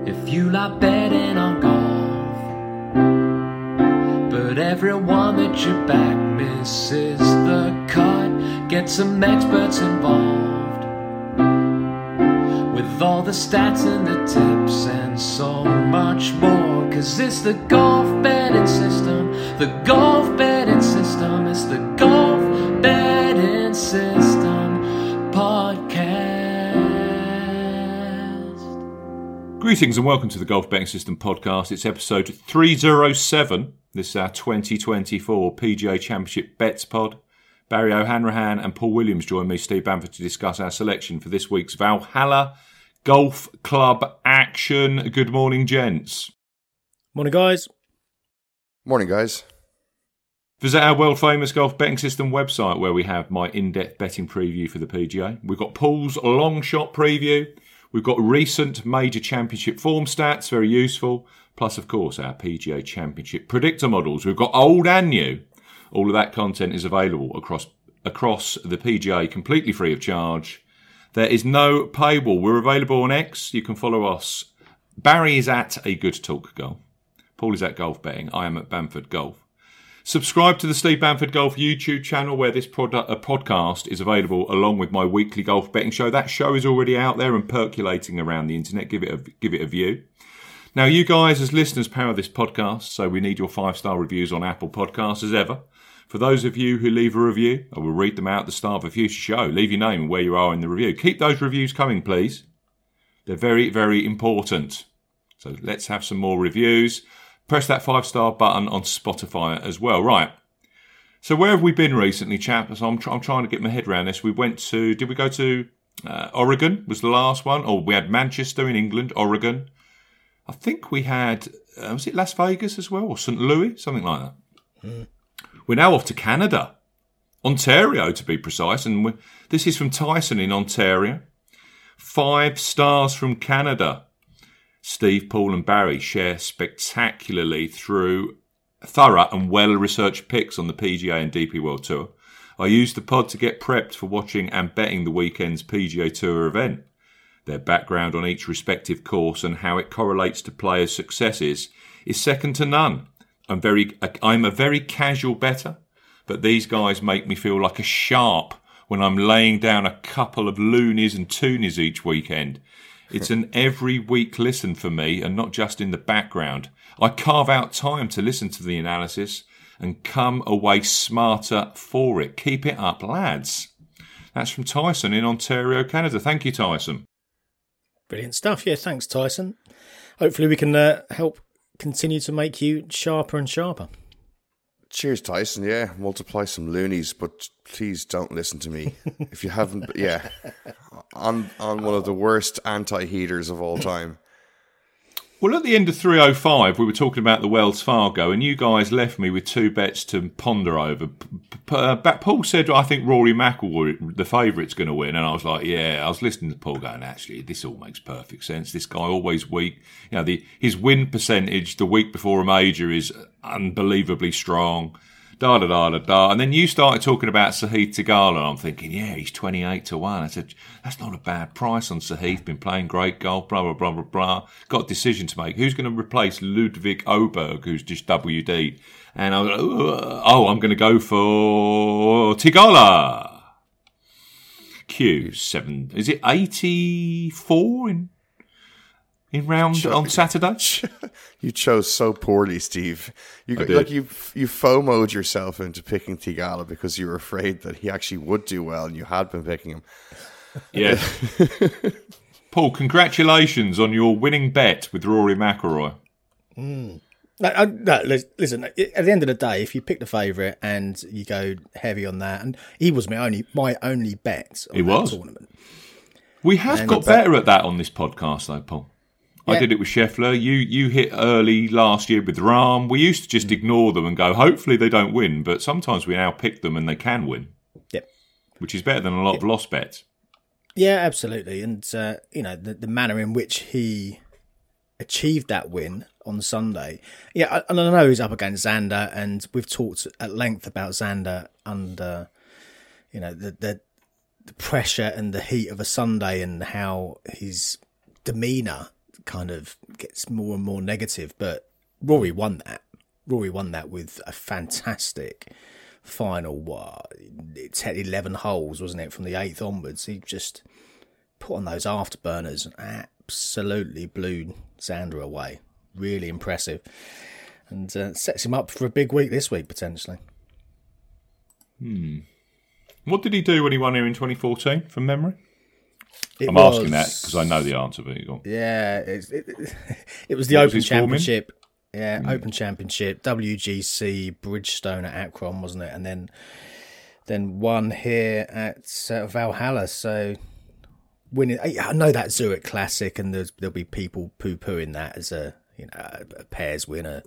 if you like betting on golf. But everyone that you back misses the cut. Get some experts involved with all the stats and the tips and so much more. 'Cause it's the golf betting system, the golf betting system. It's the golf betting system podcast. Greetings and welcome to the Golf Betting System podcast. It's episode 307. This is our 2024 PGA Championship Bets pod. Barry O'Hanrahan and Paul Williams join me, Steve Bamford, to discuss our selection for this week's Valhalla Golf Club action. Good morning, gents. Morning, guys. Morning, guys. Visit our world-famous Golf Betting System website where we have my in-depth betting preview for the PGA. We've got Paul's long shot preview. We've got recent major championship form stats, very useful. Plus, of course, our PGA Championship predictor models. We've got old and new. All of that content is available across the PGA, completely free of charge. There is no paywall. We're available on X. You can follow us. Barry is at A Good Talk Golf. Paul is at Golf Betting. I am at Bamford Golf. Subscribe to the Steve Bamford Golf YouTube channel where this podcast is available along with my weekly golf betting show. That show is already out there and percolating around the internet. Give it a view. Now, you guys as listeners power this podcast, so we need your 5-star reviews on Apple Podcasts as ever. For those of you who leave a review, I will read them out at the start of a future show. Leave your name and where you are in the review. Keep those reviews coming, please. They're very, very important. So let's have some more reviews. Press that 5-star button on Spotify as well. Right. So where have we been recently, chaps? I'm trying to get my head around this. Did we go to Oregon was the last one? Or we had Manchester in England, Oregon. I think we had, was it Las Vegas as well? Or St. Louis? Something like that. We're now off to Canada. Ontario, to be precise. And this is from Tyson in Ontario. 5 stars from Canada. Steve, Paul and Barry share spectacularly through thorough and well-researched picks on the PGA and DP World Tour. I used the pod to get prepped for watching and betting the weekend's PGA Tour event. Their background on each respective course and how it correlates to players' successes is second to none. I'm a very casual bettor, but these guys make me feel like a sharp when I'm laying down a couple of loonies and toonies each weekend. It's an every week listen for me and not just in the background. I carve out time to listen to the analysis and come away smarter for it. Keep it up, lads. That's from Tyson in Ontario, Canada. Thank you, Tyson. Brilliant stuff. Yeah, thanks, Tyson. Hopefully we can help continue to make you sharper and sharper. Cheers, Tyson. Yeah, multiply some loonies, but please don't listen to me. If you haven't, yeah, on one of the worst anti-heaters of all time. Well, at the end of 305, we were talking about the Wells Fargo, and you guys left me with 2 bets to ponder over. Paul said, I think Rory McIlroy, the favourite's going to win. And I was like, yeah, I was listening to Paul going, actually, this all makes perfect sense. This guy always weak. You know, his win percentage the week before a major is unbelievably strong. And then you started talking about Sahith Theegala, and I'm thinking, yeah, he's 28-1. I said, that's not a bad price on Sahith. Been playing great golf, blah, blah, blah, blah, blah. Got a decision to make. Who's going to replace Ludwig Oberg, who's just WD? And I was like, I'm going to go for Theegala. Q7. Is it 84 in round on Saturday? You chose so poorly, Steve. You FOMO'd yourself into picking Theegala because you were afraid that he actually would do well, and you had been picking him. Yeah. Paul, congratulations on your winning bet with Rory McIlroy. No, listen, at the end of the day, if you pick the favourite and you go heavy on that, and he was my only bet on that tournament. We have got better at that on this podcast, though, Paul. Yeah. I did it with Scheffler. You hit early last year with Rahm. We used to just ignore them and go, hopefully they don't win, but sometimes we now pick them and they can win. Yep. Which is better than a lot of lost bets. Yeah, absolutely. And, the manner in which he achieved that win on Sunday. Yeah, and I know he's up against Xander, and we've talked at length about Xander under, the pressure and the heat of a Sunday and how his demeanour kind of gets more and more negative. But Rory won that. Rory won that with a fantastic final. It's had 11 holes, wasn't it, from the 8th onwards. He just put on those afterburners and absolutely blew Xander away. Really impressive. And sets him up for a big week this week, potentially. What did he do when he won here in 2014, from memory? I'm asking that because I know the answer, but go on. Yeah, it was the Open Championship. Yeah, Open Championship, WGC, Bridgestone at Akron, wasn't it? And then won here at Valhalla. So winning, I know that Zurich Classic, and there'll be people poo-pooing that as a pairs winner.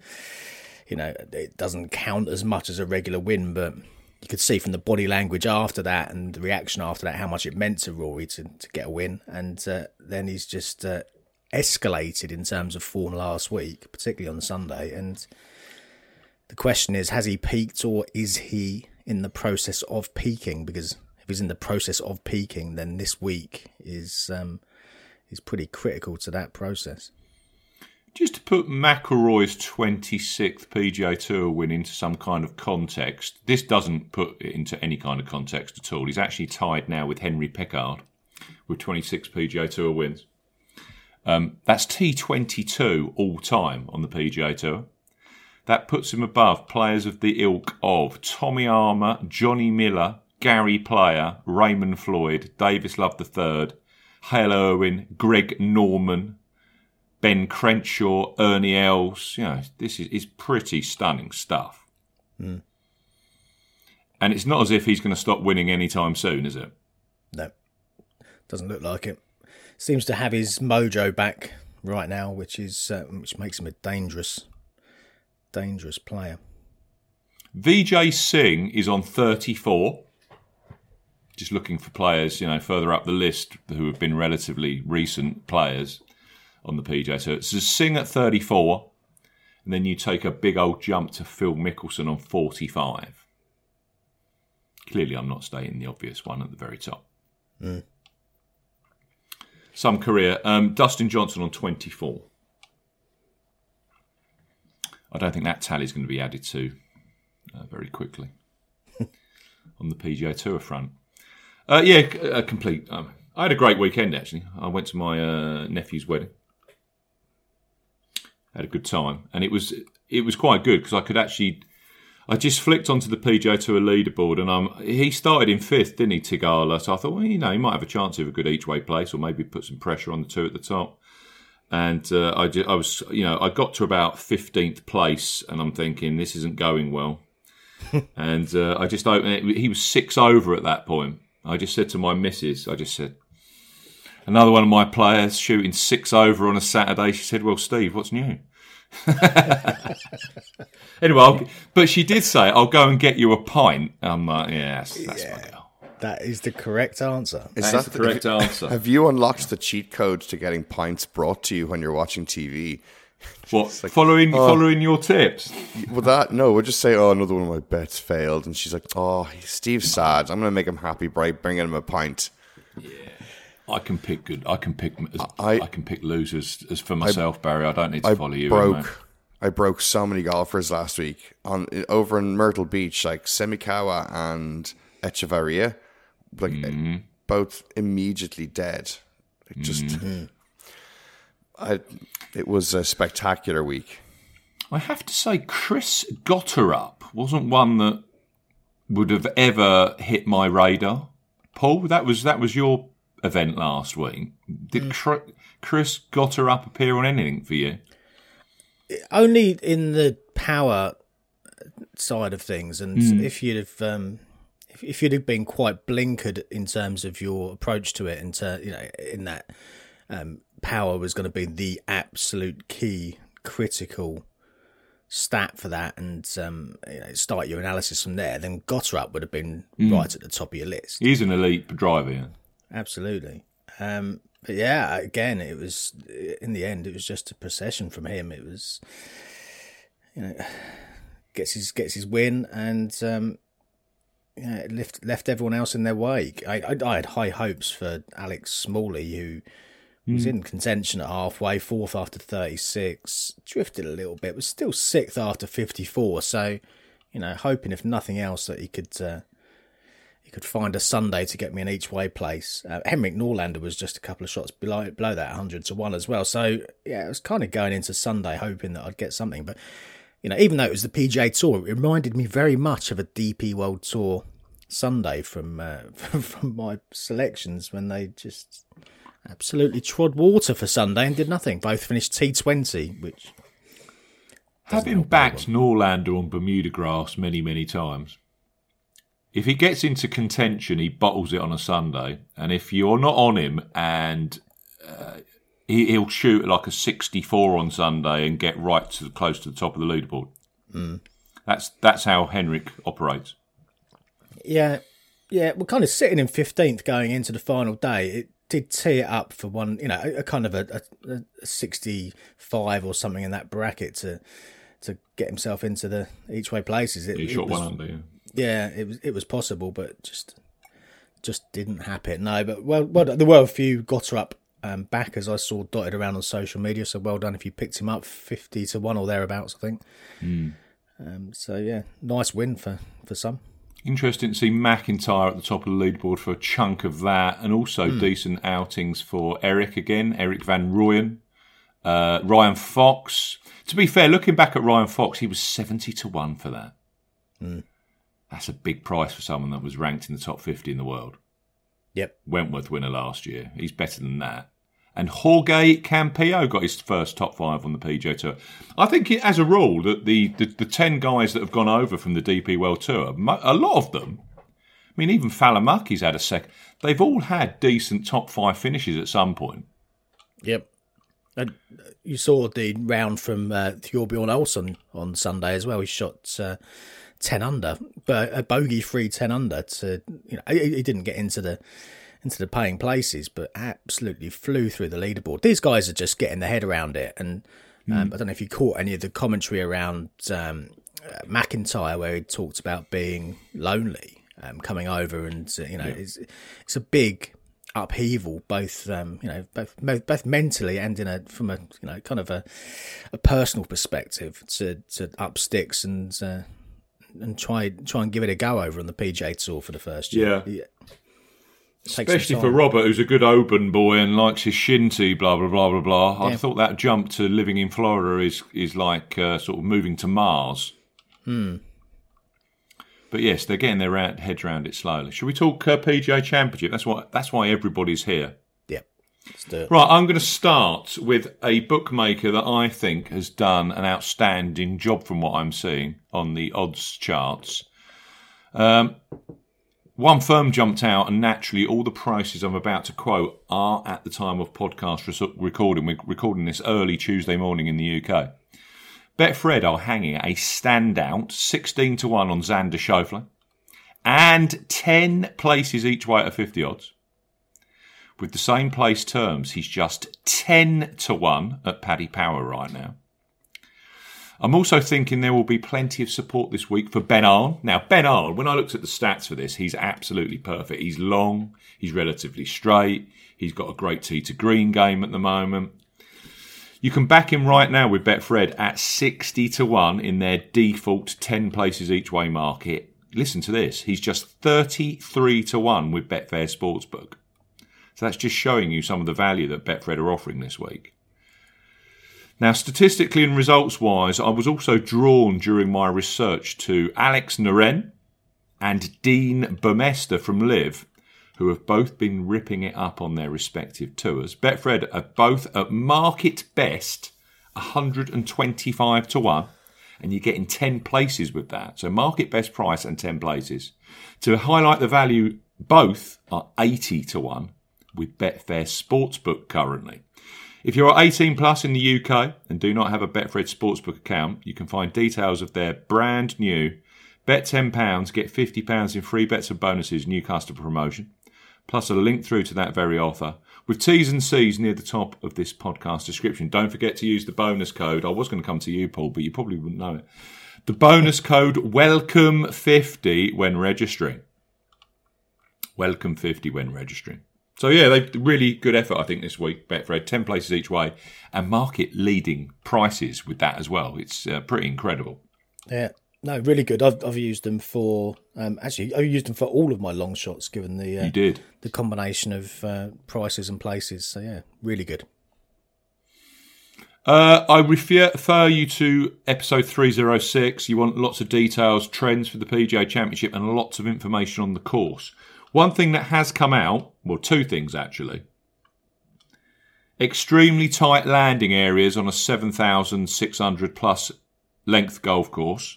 It doesn't count as much as a regular win, but you could see from the body language after that and the reaction after that how much it meant to Rory to get a win. And then he's just escalated in terms of form last week, particularly on Sunday. And the question is, has he peaked, or is he in the process of peaking? Because if he's in the process of peaking, then this week is pretty critical to that process. Just to put McIlroy's 26th PGA Tour win into some kind of context, this doesn't put it into any kind of context at all. He's actually tied now with Henry Pickard with 26 PGA Tour wins. That's T22 all time on the PGA Tour. That puts him above players of the ilk of Tommy Armour, Johnny Miller, Gary Player, Raymond Floyd, Davis Love III, Hale Irwin, Greg Norman, Ben Crenshaw, Ernie Els. This is pretty stunning stuff. And it's not as if he's going to stop winning anytime soon, is it? No, doesn't look like it. Seems to have his mojo back right now, which makes him a dangerous player. Vijay Singh is on 34. Just looking for players, further up the list who have been relatively recent players on the PGA Tour. So Singh at 34, and then you take a big old jump to Phil Mickelson on 45. Clearly, I'm not stating the obvious one at the very top. Some career. Dustin Johnson on 24. I don't think that tally is going to be added to very quickly on the PGA Tour front. A complete. I had a great weekend, actually. I went to my nephew's wedding. Had a good time, and it was quite good because I just flicked onto the PGA Tour leaderboard, and he started in 5th, didn't he, Tigala? So I thought, he might have a chance of a good each way place, or maybe put some pressure on the two at the top. And I got to about 15th place, and I'm thinking this isn't going well. And I just opened it. He was 6 over at that point. I just said to my missus, another one of my players shooting 6 over on a Saturday. She said, "Well, Steve, what's new?" Anyway, but she did say, "I'll go and get you a pint." I'm like, "Yes, that's my girl." That is the correct answer. That's the correct answer. Have you unlocked the cheat code to getting pints brought to you when you're watching TV? What, following your tips? We'll just say, another one of my bets failed. And she's like, Steve's sad. I'm going to make him happy by bringing him a pint. Yeah. I can pick losers as for myself, Barry. I don't need to follow you. I broke so many golfers last week over in Myrtle Beach, like Semikawa and Echevarria, both immediately dead. It was a spectacular week. I have to say, Chris Gotterup wasn't one that would have ever hit my radar. Paul, that was your event last week. Did Chris Gotterup appear on anything for you? Only in the power side of things, and if you'd have been quite blinkered in terms of your approach to it, in that power was going to be the absolute key critical stat for that, and start your analysis from there, then Gotterup would have been right at the top of your list. He's an elite driver, yeah. Absolutely. But yeah, again, it was, in the end, it was just a procession from him. It was, gets his win, and it left everyone else in their wake. I had high hopes for Alex Smalley, who He was in contention at halfway, fourth after 36, drifted a little bit, was still sixth after 54. So, hoping if nothing else that he could find a Sunday to get me an each way place. Henrik Norlander was just a couple of shots below that 100 to 1 as well. So yeah, I was kind of going into Sunday hoping that I'd get something. But even though it was the PGA Tour, it reminded me very much of a DP World Tour Sunday from my selections when they just absolutely trod water for Sunday and did nothing. Both finished T20, which having backed Norlander on Bermuda grass many, many times. If he gets into contention, he bottles it on a Sunday. And if you're not on him and he'll shoot like a 64 on Sunday and get right to close to the top of the leaderboard. That's how Henrik operates. Yeah. We're kind of sitting in 15th going into the final day. It did tee it up for one, a kind of a 65 or something in that bracket to get himself into the each way places. He shot one under, yeah. Yeah, it was possible, but just didn't happen. No, but well, there were a few Gotter up backers I saw dotted around on social media. So well done if you picked him up, 50 to 1 or thereabouts, I think. So yeah, nice win for some. Interesting to see McIntyre at the top of the leaderboard for a chunk of that, and also decent outings for Eric van Rooyen, Ryan Fox. To be fair, looking back at Ryan Fox, he was 70 to 1 for that. That's a big price for someone that was ranked in the top 50 in the world. Yep. Wentworth winner last year. He's better than that. And Jorge Campillo got his first top 5 on the PGA Tour. I think, as a rule, that the 10 guys that have gone over from the DP World Tour, a lot of them, I mean, even Falamaki's had a second. They've all had decent top 5 finishes at some point. Yep. And you saw the round from Thorbjorn Olsen on Sunday as well. He shot 10 under, but a bogey-free 10 under. He didn't get into the paying places, but absolutely flew through the leaderboard. These guys are just getting their head around it, and I don't know if you caught any of the commentary around McIntyre, where he talked about being lonely coming over, and it's a big upheaval, both mentally and from a kind of a personal perspective to up sticks and try and give it a go over on the PGA Tour for the first year. Yeah. Especially for Robert, who's a good open boy and likes his shinty, blah, blah, blah, blah, blah. I thought that jump to living in Florida is like sort of moving to Mars. But yes, they're getting their heads around it slowly. Should we talk PGA Championship? That's why everybody's here. Yep. Let's do it. Right, I'm going to start with a bookmaker that I think has done an outstanding job from what I'm seeing on the odds charts. One firm jumped out, and naturally all the prices I'm about to quote are at the time of podcast recording. We're recording this early Tuesday morning in the UK. Betfred are hanging a standout 16 to 1 on Xander Schauffele and 10 places each way at 50 odds. With the same place terms, he's just 10 to 1 at Paddy Power right now. I'm also thinking there will be plenty of support this week for Ben Arn. Now, Ben Arn, when I looked at the stats for this, he's absolutely perfect. He's long, he's relatively straight, he's got a great tee to green game at the moment. You can back him right now with Betfred at 60 to 1 in their default 10 places each way market. Listen to this, he's just 33 to 1 with Betfair Sportsbook. So that's just showing you some of the value that Betfred are offering this week. Now, statistically and results-wise, I was also drawn during my research to Alex Noren and Dean Burmester from LIV, who have both been ripping it up on their respective tours. Betfred are both at market best 125 to 1, and you're getting 10 places with that. So market best price and 10 places. To highlight the value, both are 80 to 1 with Betfair Sportsbook currently. If you're 18 plus in the UK and do not have a Betfred Sportsbook account, you can find details of their brand new Bet £10, get £50 in free bets and bonuses new customer promotion, plus a link through to that very offer, with T's and C's near the top of this podcast description. Don't forget to use the bonus code. I was going to come to you, Paul, but you probably wouldn't know it. The bonus code WELCOME50 when registering. WELCOME50 when registering. So, yeah, they've really good effort, I think, this week, Betfred. 10 places each way and market-leading prices with that as well. It's pretty incredible. Yeah, no, really good. I've used them for... actually, I used them for all of my long shots, given the You did. the combination of prices and places. So, yeah, really good. I refer you to episode 306. You want lots of details, trends for the PGA Championship and lots of information on the course. One thing that has come out, well, two things actually. Extremely tight landing areas on a 7,600 plus length golf course.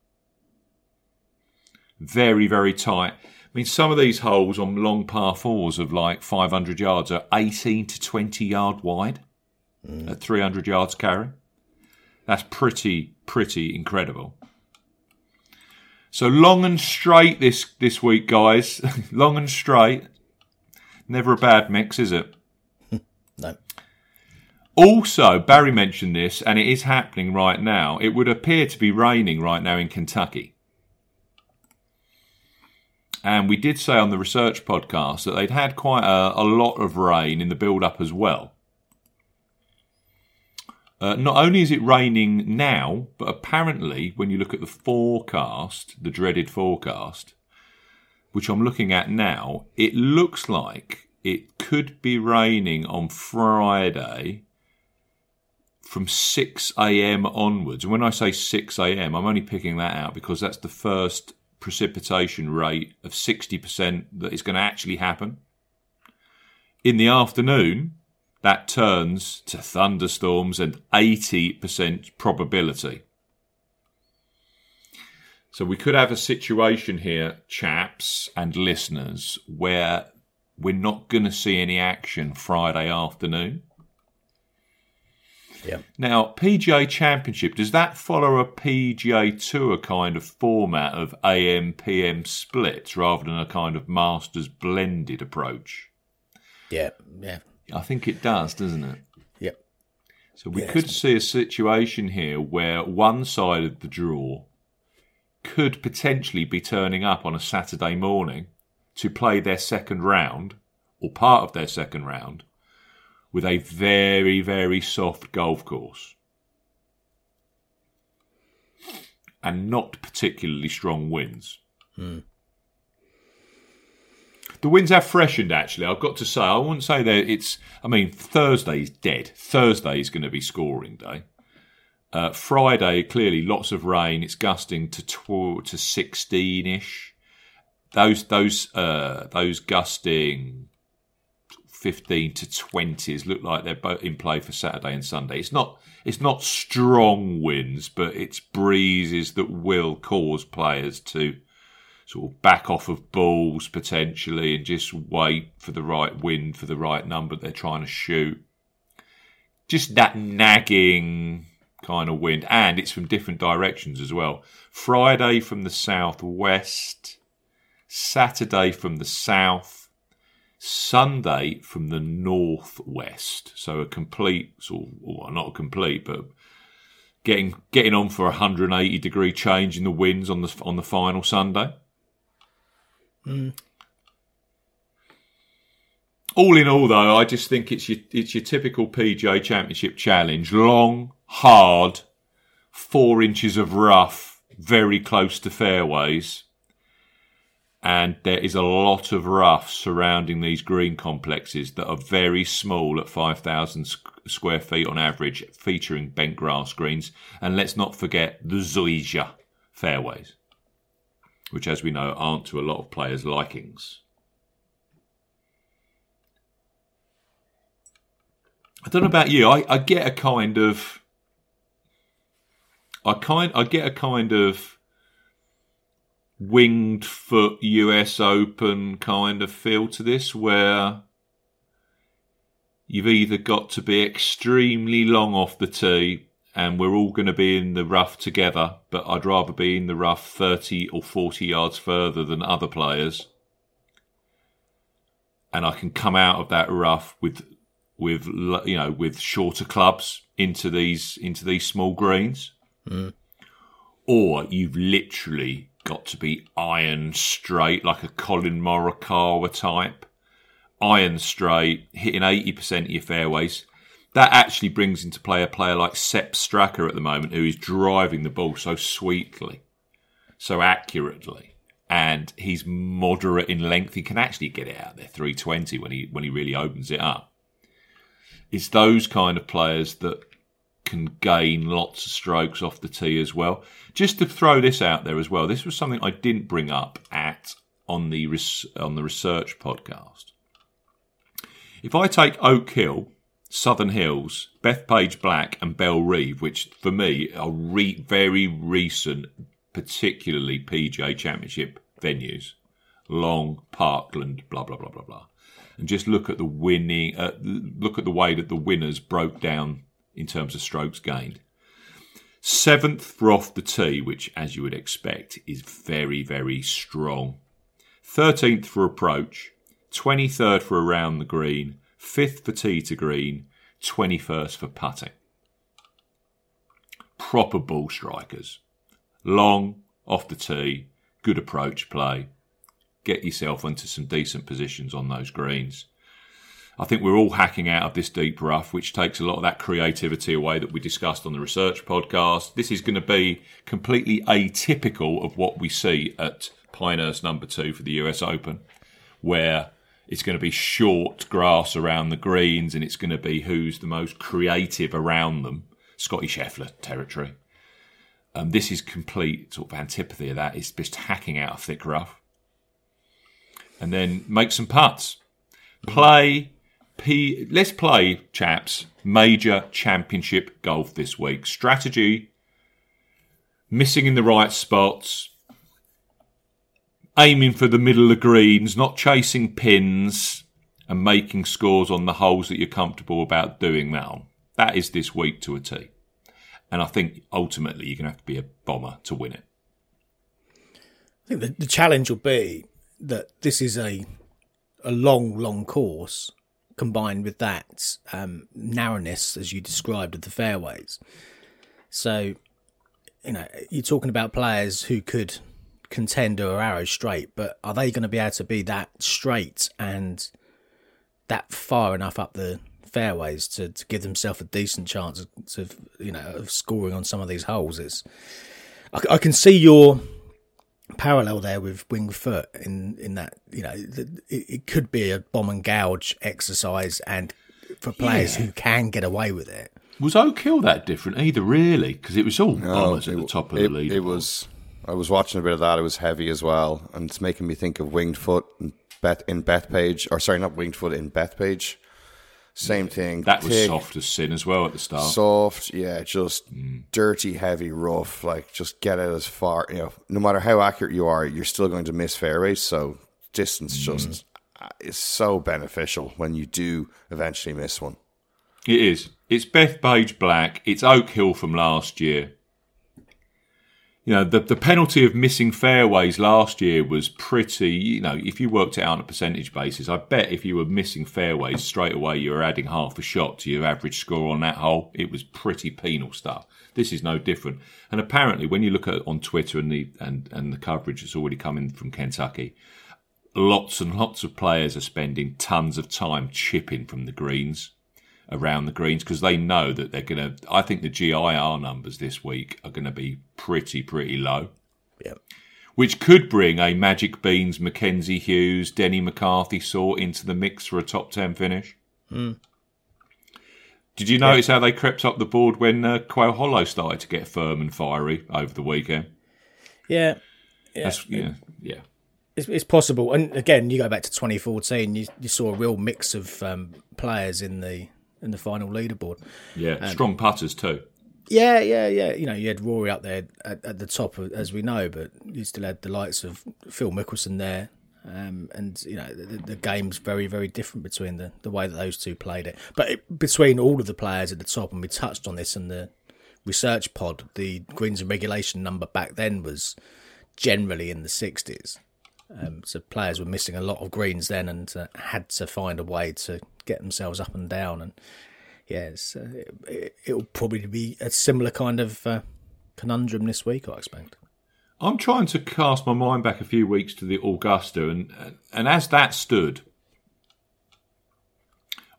Very, very tight. I mean, some of these holes on long par fours of like 500 yards are 18 to 20 yard wide at 300 yards carry. That's pretty incredible. So long and straight this week, guys. Long and straight. Never a bad mix, is it? No. Also, Barry mentioned this, and it is happening right now. It would appear to be raining right now in Kentucky. And we did say on the research podcast that they'd had quite a lot of rain in the build-up as well. Not only is it raining now, but apparently when you look at the forecast, the dreaded forecast, which I'm looking at now, it looks like it could be raining on Friday from 6 a.m. onwards. And when I say 6 a.m., I'm only picking that out because that's the first precipitation rate of 60% that is going to actually happen. In the afternoon, that turns to thunderstorms and 80% probability. So we could have a situation here, chaps and listeners, where we're not going to see any action Friday afternoon. Yeah. Now, PGA Championship, does that follow a PGA Tour kind of format of AM-PM splits rather than a kind of Masters blended approach? Yeah. I think it does, doesn't it? Yep. So we could see a situation here where one side of the draw could potentially be turning up on a Saturday morning to play their second round, or part of their second round, with a very, very soft golf course. And not particularly strong winds. The winds have freshened, actually. I've got to say, I wouldn't say that it's... I mean, Thursday's dead. Thursday is going to be scoring day. Friday, clearly, lots of rain. It's gusting to 16-ish. Those gusting 15 to 20s look like they're both in play for Saturday and Sunday. It's not strong winds, but it's breezes that will cause players to sort of back off of balls potentially and just wait for the right wind for the right number they're trying to shoot. Just that nagging kind of wind, and it's from different directions as well. Friday from the southwest, Saturday from the south, Sunday from the northwest. So a complete sort of, well, not a complete, but getting on for 180 degree change in the winds on the final Sunday. All in all, though, I just think it's your typical PGA Championship challenge. Long, hard, 4 inches of rough, very close to fairways. And there is a lot of rough surrounding these green complexes that are very small at 5,000 square feet on average, featuring bent grass greens. And let's not forget the Zoysia fairways, which, as we know, aren't to a lot of players' likings. I don't know about you. I get a kind of, I get a kind of winged foot US Open kind of feel to this, where you've either got to be extremely long off the tee, and we're all going to be in the rough together, but I'd rather be in the rough 30 or 40 yards further than other players. And I can come out of that rough with shorter clubs into these small greens. Or you've literally got to be iron straight, like a Colin Morikawa type, iron straight, hitting 80% of your fairways. That actually brings into play a player like Sepp Straka at the moment, who is driving the ball so sweetly, so accurately, and he's moderate in length. He can actually get it out there 320 when he really opens it up. It's those kind of players that can gain lots of strokes off the tee as well. Just to throw this out there as well, this was something I didn't bring up on the research podcast. If I take Oak Hill, Southern Hills, Bethpage Black and Belle Reve, which for me are very recent, particularly PGA Championship venues, Long, Parkland, blah, blah, blah, blah, blah, and just look at the way that the winners broke down in terms of strokes gained. 7th for off the tee, which, as you would expect, is very, very strong. 13th for approach, 23rd for around the green, 5th for tee to green, 21st for putting. Proper ball strikers. Long, off the tee, good approach play. Get yourself into some decent positions on those greens. I think we're all hacking out of this deep rough, which takes a lot of that creativity away that we discussed on the research podcast. This is going to be completely atypical of what we see at Pinehurst number 2 for the US Open, where it's going to be short grass around the greens and it's going to be who's the most creative around them. Scotty Scheffler territory. This is complete sort of antipathy of that. It's just hacking out of thick rough. And then make some putts. Let's play, chaps, major championship golf this week. Strategy, missing in the right spots, aiming for the middle of greens, not chasing pins, and making scores on the holes that you're comfortable about doing that on. That is this week to a T. And I think ultimately you're going to have to be a bomber to win it. I think the challenge will be that this is a long course combined with that narrowness, as you described, of the fairways. So, you're talking about players who could contend or arrow straight, but are they going to be able to be that straight and that far enough up the fairways to give themselves a decent chance of scoring on some of these holes? I can see your parallel there with Winged Foot in that it could be a bomb and gouge exercise, and for players who can get away with it. Was Oak Hill that different either, really? Because it was all bombers at the top of the lead. It was. I was watching a bit of that. It was heavy as well, and it's making me think of Winged Foot in Bethpage, or sorry, not Winged Foot, in Bethpage. Same thing. That was soft as sin as well at the start. Soft, yeah, just dirty, heavy, rough. Like, just get it as far. No matter how accurate you are, you're still going to miss fairways. So distance just is so beneficial when you do eventually miss one. It is. It's Bethpage Black. It's Oak Hill from last year. The penalty of missing fairways last year was pretty, if you worked it out on a percentage basis, I bet if you were missing fairways straight away, you were adding half a shot to your average score on that hole. It was pretty penal stuff. This is no different. And apparently, when you look at it on Twitter and the coverage that's already coming from Kentucky, lots and lots of players are spending tons of time chipping from the greens, around the greens, because they know that they're going to, I think the GIR numbers this week are going to be pretty low. Yeah. Which could bring a Magic Beans, Mackenzie Hughes, Denny McCarthy sort into the mix for a top 10 finish. Mm. Did you notice how they crept up the board when Quail Hollow started to get firm and fiery over the weekend? Yeah. Yeah. It's possible. And again, you go back to 2014, you saw a real mix of players in the final leaderboard. Yeah, strong putters too. Yeah. You had Rory up there at the top, as we know, but you still had the likes of Phil Mickelson there. And the game's very, very different between the way that those two played it. But between all of the players at the top, and we touched on this in the research pod, the greens and regulation number back then was generally in the 60s. So players were missing a lot of greens then and had to find a way to get themselves up and down. And it'll probably be a similar kind of conundrum this week, I expect. I'm trying to cast my mind back a few weeks to the Augusta, and as that stood,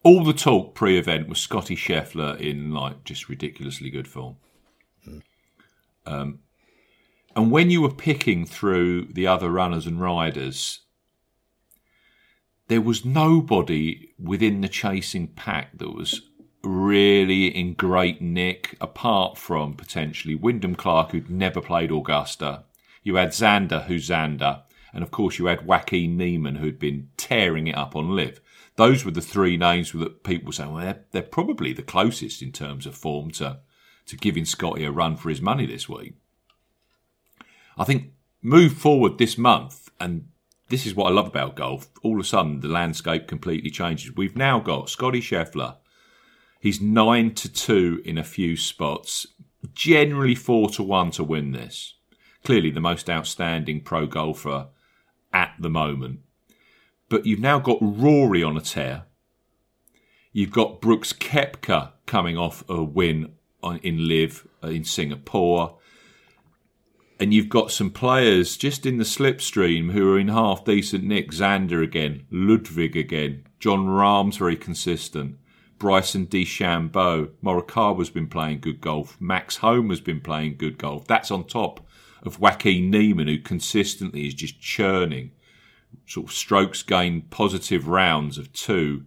all the talk pre-event was Scotty Scheffler in like just ridiculously good form. And when you were picking through the other runners and riders, there was nobody within the chasing pack that was really in great nick, apart from potentially Wyndham Clark, who'd never played Augusta. You had Xander, who's Xander. And of course you had Joaquin Niemann, who'd been tearing it up on Liv. Those were the three names that people were saying, well, they're probably the closest in terms of form to giving Scotty a run for his money this week. I think move forward this month, and this is what I love about golf, all of a sudden the landscape completely changes. We've now got Scotty Scheffler. He's 9-2 in a few spots, generally 4-1 to win this. Clearly the most outstanding pro golfer at the moment. But you've now got Rory on a tear. You've got Brooks Koepka coming off a win in Liv in Singapore. And you've got some players just in the slipstream who are in half-decent nick. Xander again, Ludwig again, John Rahm's very consistent, Bryson DeChambeau, Morikawa's been playing good golf, Max Homa's been playing good golf. That's on top of Joaquin Niemann, who consistently is just churning sort of strokes gained positive rounds of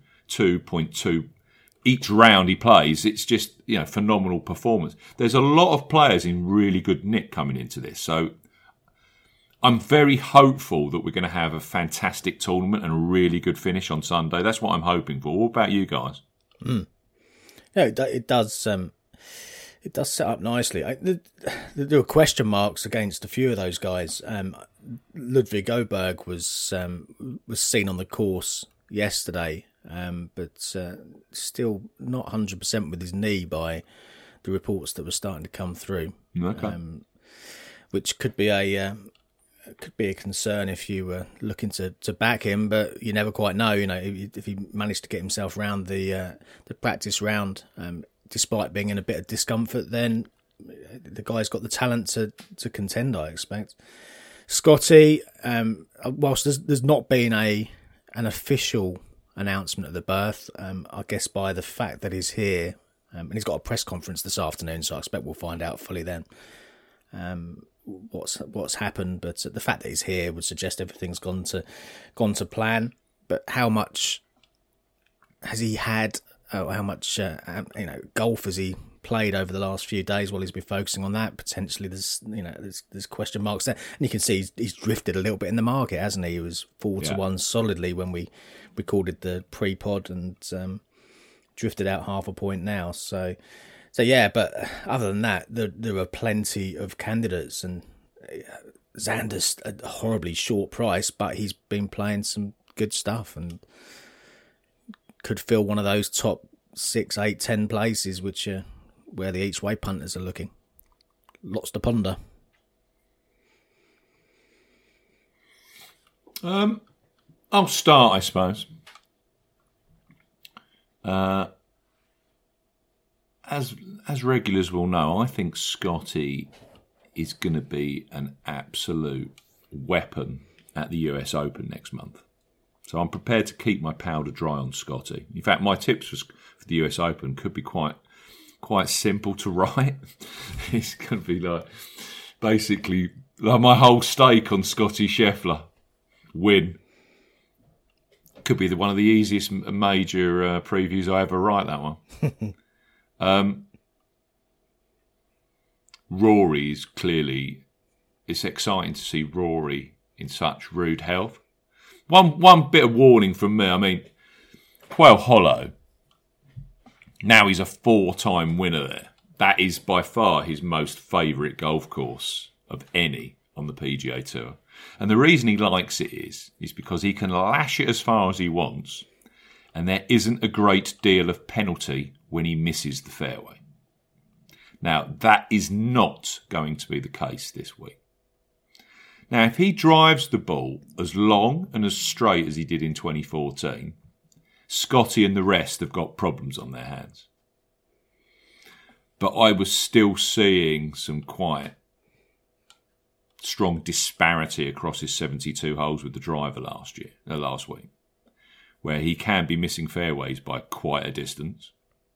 2.2 each round he plays. It's just, phenomenal performance. There's a lot of players in really good nick coming into this. So I'm very hopeful that we're going to have a fantastic tournament and a really good finish on Sunday. That's what I'm hoping for. What about you guys? Yeah, it does. It does set up nicely. There were question marks against a few of those guys. Ludwig Oberg was seen on the course yesterday, but still not 100% with his knee by the reports that were starting to come through. Okay. Which could be a concern if you were looking to back him, but you never quite know. If he managed to get himself round the practice round, despite being in a bit of discomfort, then the guy's got the talent to contend, I expect. Scotty, whilst there's not been an official announcement of the berth, I guess by the fact that he's here, and he's got a press conference this afternoon, so I expect we'll find out fully then what's happened. But the fact that he's here would suggest everything's gone to plan. But how much has he had? How much golf has he played over the last few days while he's been focusing on that? Potentially, there's question marks there, and you can see he's drifted a little bit in the market, hasn't he? He was 4-1 solidly when we recorded the pre-pod, and drifted out half a point now. So yeah. But other than that, there are plenty of candidates, and Xander's a horribly short price, but he's been playing some good stuff and could fill one of those top 6, 8, 10 places, which are where the each way punters are looking. Lots to ponder. I'll start, I suppose. As regulars will know, I think Scotty is going to be an absolute weapon at the US Open next month. So I'm prepared to keep my powder dry on Scotty. In fact, my tips for the US Open could be quite simple to write. It's going to be basically my whole stake on Scotty Scheffler. Win. Could be one of the easiest major previews I ever write, that one. Rory's clearly... It's exciting to see Rory in such rude health. One bit of warning from me. I mean, Quail Hollow, now he's a 4-time winner there. That is by far his most favourite golf course of any on the PGA Tour. And the reason he likes it is because he can lash it as far as he wants, and there isn't a great deal of penalty when he misses the fairway. Now, that is not going to be the case this week. Now, if he drives the ball as long and as straight as he did in 2014, Scotty and the rest have got problems on their hands. But I was still seeing some quite strong disparity across his 72 holes with the driver last week. where he can be missing fairways by quite a distance.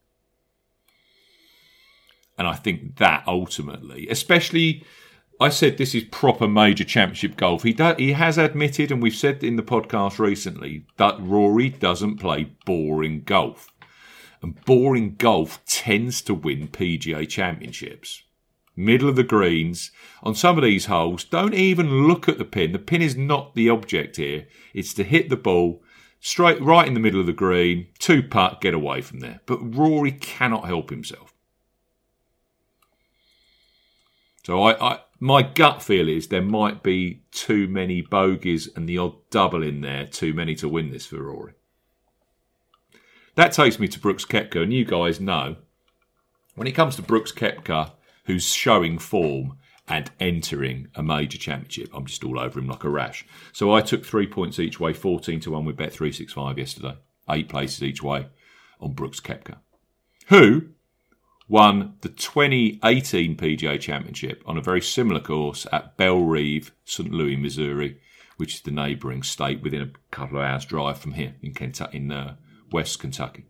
And I think that ultimately, especially, I said this is proper major championship golf. He has admitted, and we've said in the podcast recently, that Rory doesn't play boring golf. And boring golf tends to win PGA championships. Middle of the greens. On some of these holes, don't even look at the pin. The pin is not the object here. It's to hit the ball straight right in the middle of the green, 2-putt, get away from there. But Rory cannot help himself. So my gut feel is there might be too many bogeys and the odd double in there, too many to win this for Rory. That takes me to Brooks Koepka, and you guys know, when it comes to Brooks Koepka, who's showing form and entering a major championship, I'm just all over him like a rash. So I took 3 points each way, 14-1 with Bet365 yesterday. 8 places each way on Brooks Koepka, who won the 2018 PGA Championship on a very similar course at Belle-Rive, St. Louis, Missouri, which is the neighbouring state within a couple of hours' drive from here in Kentucky, in West Kentucky.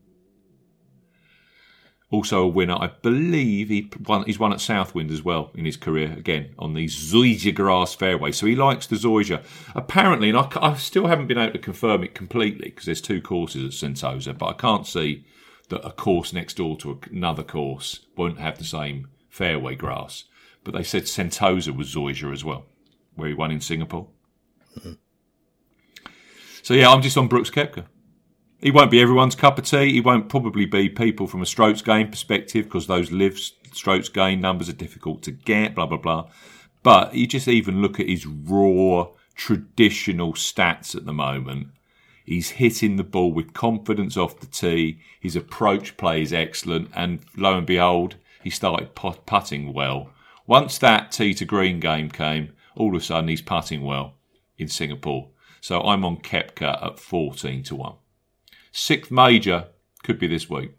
Also a winner, I believe he's won at Southwind as well in his career, again, on the Zoysia grass fairway. So he likes the Zoysia. Apparently, and I still haven't been able to confirm it completely because there's 2 courses at Sentosa, but I can't see that a course next door to another course won't have the same fairway grass. But they said Sentosa was Zoysia as well, where he won in Singapore. Mm-hmm. So yeah, I'm just on Brooks Koepka. He won't be everyone's cup of tea. He won't probably be people from a strokes gain perspective because those live strokes gain numbers are difficult to get, blah, blah, blah. But you just even look at his raw, traditional stats at the moment. He's hitting the ball with confidence off the tee. His approach play is excellent. And lo and behold, he started putting well. Once that tee to green game came, all of a sudden he's putting well in Singapore. So I'm on Koepka at 14-1. 6th major could be this week.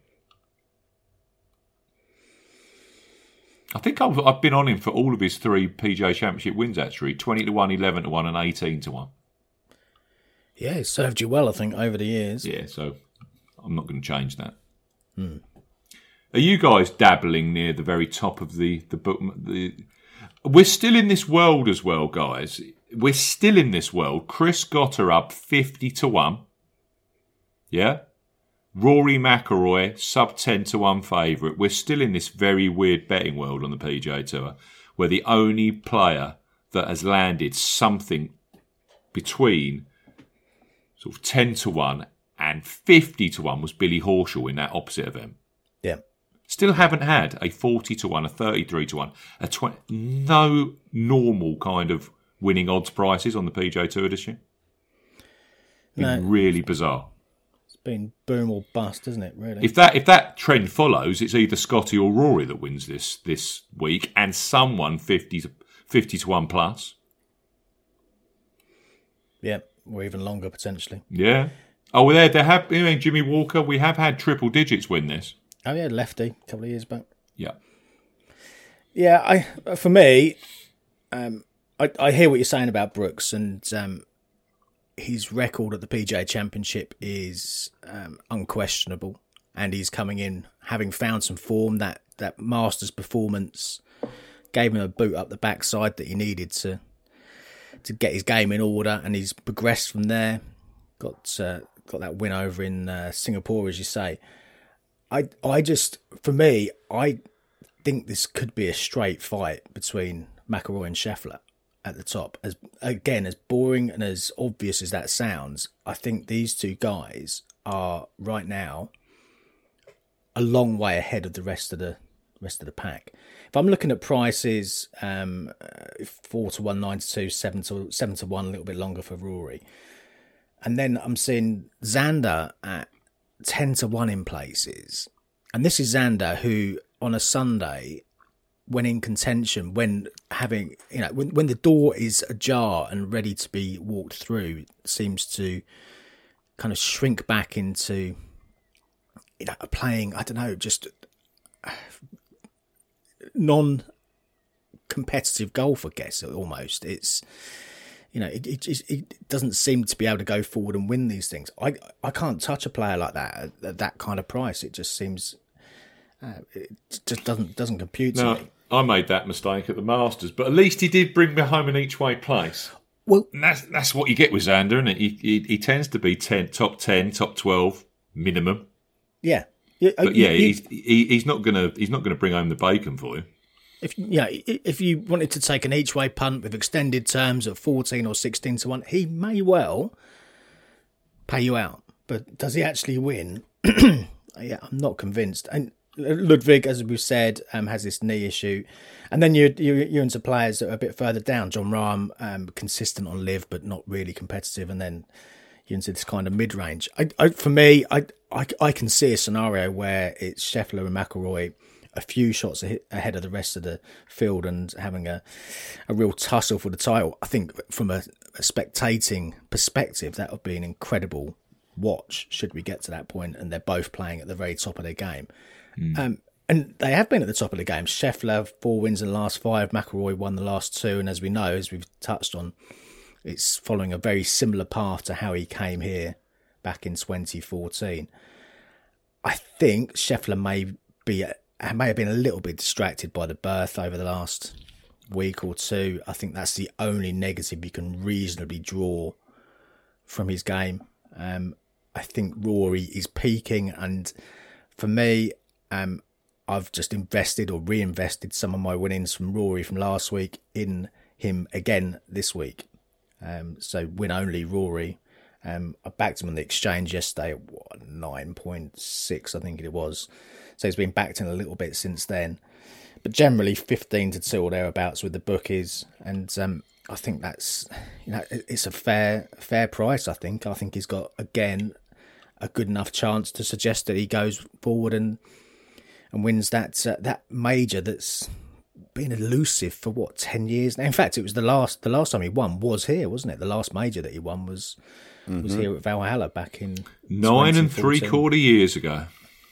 I think I've been on him for all of his 3 PGA Championship wins, actually. 20-1, 11-1 and 18-1. Yeah, it served you well, I think, over the years. Yeah, so I'm not going to change that. Are you guys dabbling near the very top of the book? We're still in this world as well, guys. We're still in this world. Chris Gotter up 50-1. Yeah? Rory McIlroy, sub 10-1 favourite. We're still in this very weird betting world on the PGA Tour where the only player that has landed something between sort of 10-1 and 50-1 was Billy Horschel in that opposite of him. Yeah. Still haven't had a 40-1, a 33-1, a 20. No normal kind of winning odds prices on the PGA Tour this year. Been really bizarre. Been boom or bust, isn't it? Really. If that trend follows, it's either Scotty or Rory that wins this week, and someone 50-1 plus. Yeah, or even longer potentially. Yeah. Oh, well, there have. I mean, Jimmy Walker. We have had triple digits win this. Oh yeah, lefty a couple of years back. Yeah. Yeah, for me, I hear what you're saying about Brooks and. His record at the PGA Championship is unquestionable, and he's coming in having found some form. That Masters performance gave him a boot up the backside that he needed to get his game in order, and he's progressed from there. Got that win over in Singapore, as you say. I just, for me, I think this could be a straight fight between McIlroy and Scheffler at the top. As boring and as obvious as that sounds, I think these 2 guys are right now a long way ahead of the rest of the pack. If I'm looking at prices, 4-1, 9-2, 7-1, a little bit longer for Rory, and then I'm seeing Xander at 10-1 in places, and this is Xander who on a Sunday, when in contention, when having, when the door is ajar and ready to be walked through, seems to kind of shrink back into, playing, I don't know, just non-competitive golf, I guess, almost. It's, it doesn't seem to be able to go forward and win these things. I can't touch a player like that at that kind of price. It just seems it just doesn't compute to me. I made that mistake at the Masters, but at least he did bring me home an each way place. Well, and that's what you get with Xander, isn't it? He tends to be top 10, top 12 minimum. Yeah, but he's not gonna bring home the bacon for you. If you wanted to take an each way punt with extended terms at 14 or 16 to 1, he may well pay you out. But does he actually win? Yeah, I'm not convinced. And Ludwig, as we've said, has this knee issue. And then you're into players that are a bit further down. Jon Rahm, consistent on live, but not really competitive. And then you're into this kind of mid-range. For me, I can see a scenario where it's Scheffler and McIlroy a few shots ahead of the rest of the field and having a real tussle for the title. I think from a spectating perspective, that would be an incredible watch should we get to that point and they're both playing at the very top of their game. And they have been at the top of the game. Scheffler, 4 wins in the last 5. McIlroy won the last 2. And as we know, as we've touched on, it's following a very similar path to how he came here back in 2014. I think Scheffler may have been a little bit distracted by the birth over the last week or two. I think that's the only negative you can reasonably draw from his game. I think Rory is peaking, and for me, I've just invested or reinvested some of my winnings from Rory from last week in him again this week. So win only Rory. I backed him on the exchange yesterday at 9.6, I think it was. So he's been backed in a little bit since then. But generally 15 to 2 or thereabouts with the bookies. And I think that's, it's a fair price, I think. I think he's got, again, a good enough chance to suggest that he goes forward and wins that major that's been elusive for 10 years now. In fact, it was the last time he won was here, wasn't it? The last major that he won was here at Valhalla back in 9 3/4 years ago.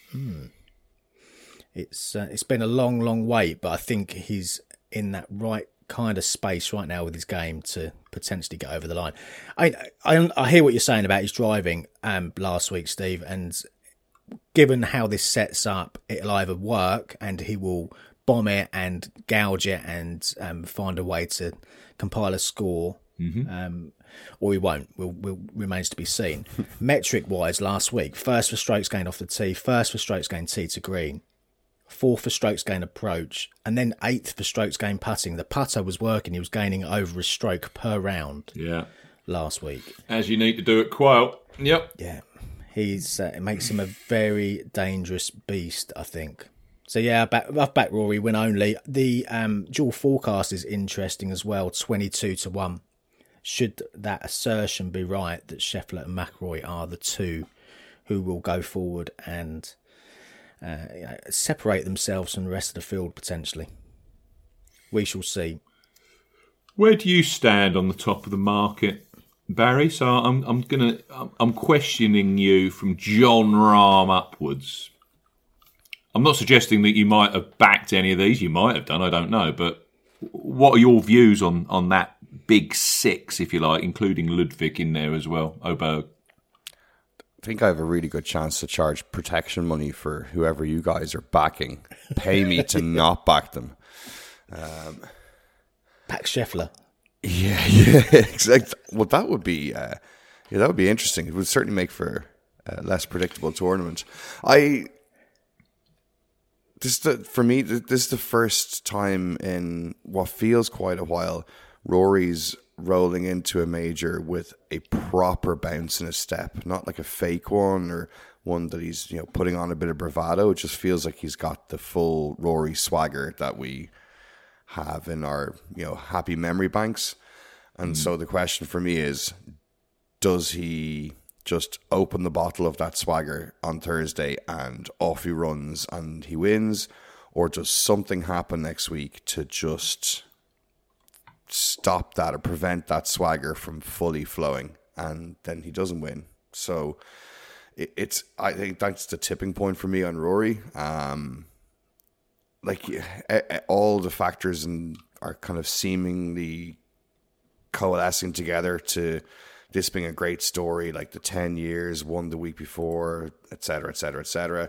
It's been a long wait, but I think he's in that right kind of space right now with his game to potentially get over the line. I hear what you're saying about his driving last week, Steve, and given how this sets up, it'll either work and he will bomb it and gouge it and find a way to compile a score, or he won't. Will remains to be seen. Metric-wise, last week, first for strokes gained off the tee, first for strokes gained tee to green, 4th for strokes gained approach, and then 8th for strokes gained putting. The putter was working. He was gaining over a stroke per round last week. As you need to do at Quail. Yep. Yeah. It makes him a very dangerous beast, I think. So yeah, I've backed Rory win only. The dual forecast is interesting as well, 22 to 1. Should that assertion be right that Scheffler and McIlroy are the two who will go forward and separate themselves from the rest of the field potentially? We shall see. Where do you stand on the top of the market, Barry? So I'm questioning you from Jon Rahm upwards. I'm not suggesting that you might have backed any of these. You might have done, I don't know. But what are your views on that big 6, if you like, including Ludwig in there as well, Oberg? I think I have a really good chance to charge protection money for whoever you guys are backing. Pay me to not back them. Back Scheffler. Yeah, exactly. Well, that would be interesting. It would certainly make for a less predictable tournament. For me, this is the first time in what feels quite a while Rory's rolling into a major with a proper bounce in his step, not like a fake one or one that he's putting on a bit of bravado. It just feels like he's got the full Rory swagger that we have in our happy memory banks. And so the question for me is, does he just open the bottle of that swagger on Thursday and off he runs and he wins, or does something happen next week to just stop that or prevent that swagger from fully flowing, and then he doesn't win? So I think that's the tipping point for me on Rory. All the factors are kind of seemingly coalescing together to this being a great story, like the 10 years, won the week before, etc., etc., etc.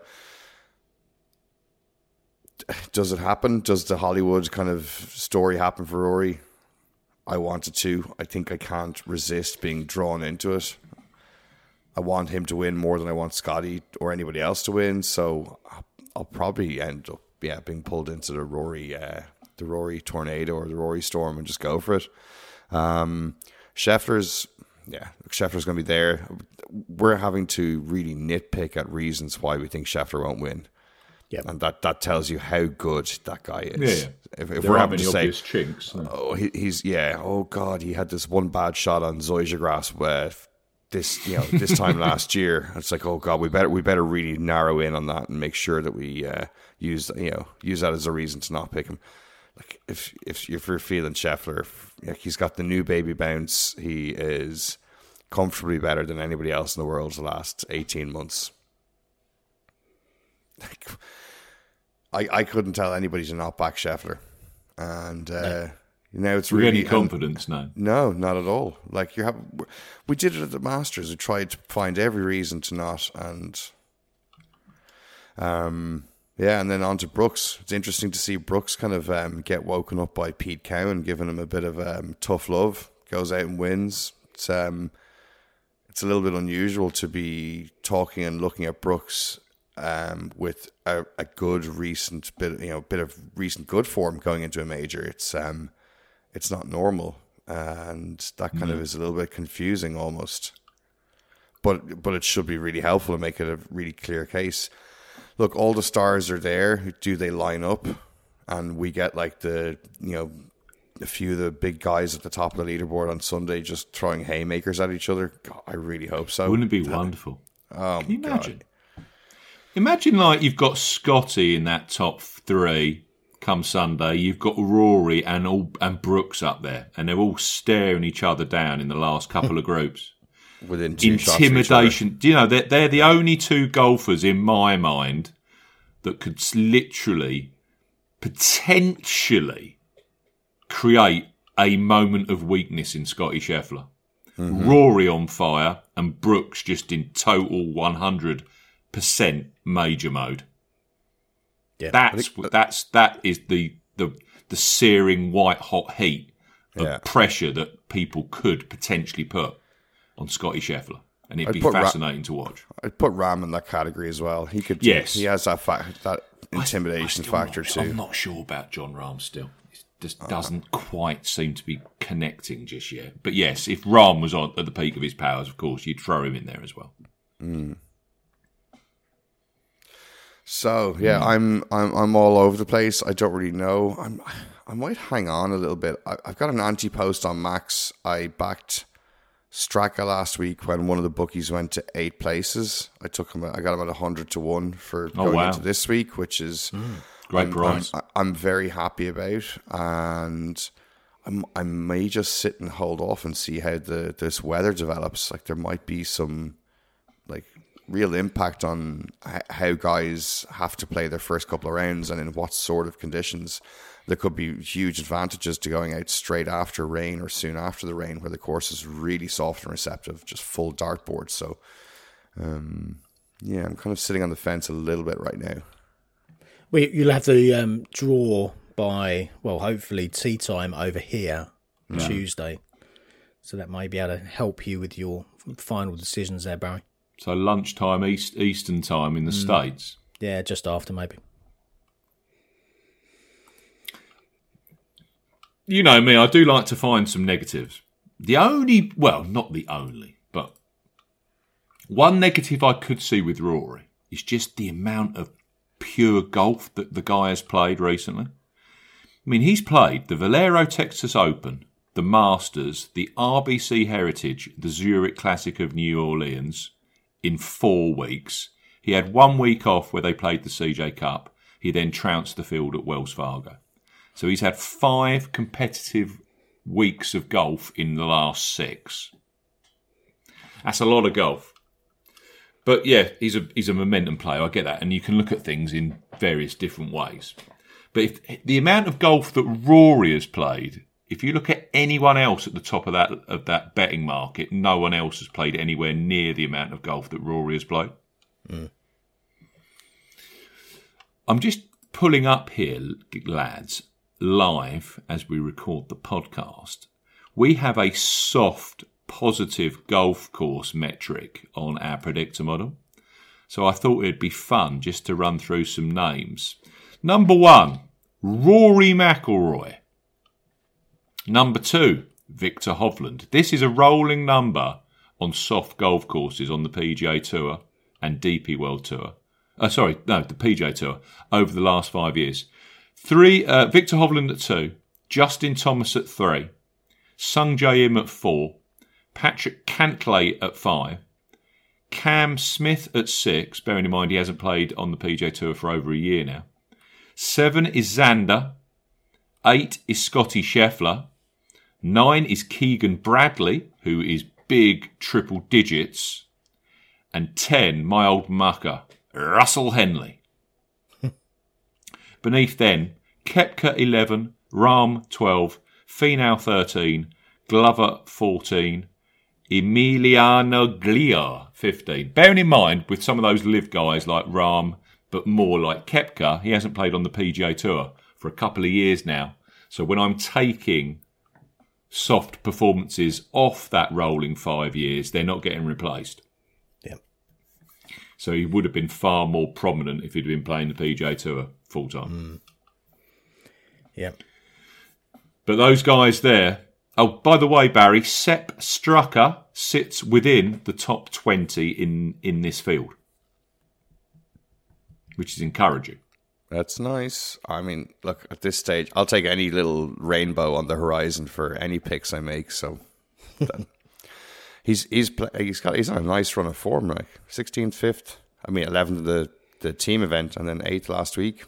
Does it happen? Does the Hollywood kind of story happen for Rory? I want it to. I think I can't resist being drawn into it. I want him to win more than I want Scotty or anybody else to win, so I'll probably end up being pulled into the Rory tornado or the Rory storm and just go for it. Scheffler's going to be there. We're having to really nitpick at reasons why we think Scheffler won't win. Yep. And that tells you how good that guy is. Yeah. If there we're aren't having any to say, obvious chinks. No. oh, oh God, he had this one bad shot on Zoysia where this time last year. It's like, oh God, we better really narrow in on that and make sure that we use that as a reason to not pick him. Like if you're feeling Scheffler, he's got the new baby bounce. He is comfortably better than anybody else in the world the last 18 months. Like, I couldn't tell anybody to not back Scheffler, and it's really any confidence now. No, not at all. Like we did it at the Masters. We tried to find every reason to not, and and then on to Brooks. It's interesting to see Brooks kind of get woken up by Pete Cowan, giving him a bit of tough love. Goes out and wins. It's a little bit unusual to be talking and looking at Brooks with a good recent bit of recent good form going into a major. It's not normal, and that kind of is a little bit confusing almost. But it should be really helpful to make it a really clear case. Look, all the stars are there. Do they line up? And we get like a few of the big guys at the top of the leaderboard on Sunday just throwing haymakers at each other. God, I really hope so. Wouldn't it be wonderful? Oh, can you imagine? God. Imagine like you've got Scotty in that top three come Sunday. You've got Rory and Brooks up there, and they're all staring each other down in the last couple of groups. Within two intimidation. Do you know they're the only two golfers in my mind that could literally, potentially create a moment of weakness in Scotty Scheffler. Mm-hmm. Rory on fire and Brooks just in total 100% major mode. Yeah, that is the searing white hot heat of pressure that people could potentially put on Scotty Scheffler, and it'd be fascinating to watch. I'd put Rahm in that category as well. He could, yes, he has that intimidation factor too. I'm not sure about John Rahm still. It just doesn't quite seem to be connecting just yet. But yes, if Rahm was at the peak of his powers, of course, you'd throw him in there as well. Mm. So I'm all over the place. I don't really know. I might hang on a little bit. I've got an anti-post on Max. I backed Straka last week when one of the bookies went to 8 places. I got him at 100 to 1 for going into this week, which is great price. I'm very happy about, and I may just sit and hold off and see how this weather develops. Like there might be some like real impact on how guys have to play their first couple of rounds and in what sort of conditions. There could be huge advantages to going out straight after rain or soon after the rain, where the course is really soft and receptive, just full dartboard. So, I'm kind of sitting on the fence a little bit right now. Well, you'll have to draw by, hopefully tea time over here Tuesday. So that may be able to help you with your final decisions there, Barry. So lunchtime, Eastern time in the States? Yeah, just after maybe. You know me, I do like to find some negatives. Not the only, but one negative I could see with Rory is just the amount of pure golf that the guy has played recently. I mean, he's played the Valero Texas Open, the Masters, the RBC Heritage, the Zurich Classic of New Orleans in 4 weeks. He had 1 week off where they played the CJ Cup. He then trounced the field at Wells Fargo. So he's had 5 competitive weeks of golf in the last 6. That's a lot of golf. But yeah, he's a momentum player. I get that. And you can look at things in various different ways. But if the amount of golf that Rory has played If you look at anyone else at the top of that betting market, no one else has played anywhere near the amount of golf that Rory has played. I'm just pulling up here, lads, live as we record the podcast. We have a soft, positive golf course metric on our predictor model. So I thought it'd be fun just to run through some names. Number 1, Rory McIlroy. Number 2, Victor Hovland. This is a rolling number on soft golf courses on the PGA Tour and DP World Tour. The PGA Tour over the last 5 years. 3, Victor Hovland at 2, Justin Thomas at 3, Sung Jae Im at 4, Patrick Cantlay at 5, Cam Smith at 6, bearing in mind he hasn't played on the PGA Tour for over a year now. 7 is Xander. 8 is Scotty Scheffler. 9 is Keegan Bradley, who is big triple digits. And 10, my old mucker, Russell Henley. Beneath then, Koepka 11, Rahm 12, Finau 13, Glover 14, Emiliano Glia 15. Bearing in mind, with some of those live guys like Rahm, but more like Koepka, he hasn't played on the PGA Tour for a couple of years now. So when I'm taking soft performances off that rolling 5 years, they're not getting replaced. Yeah. So he would have been far more prominent if he'd been playing the PGA Tour full time. Yeah. But those guys there. Oh, by the way, Barry, Sepp Straka sits within the top 20 in this field, which is encouraging. That's nice. I mean, look, at this stage, I'll take any little rainbow on the horizon for any picks I make. So he's on a nice run of form, like 16th, 5th. I mean, 11th of the team event, and then 8th last week.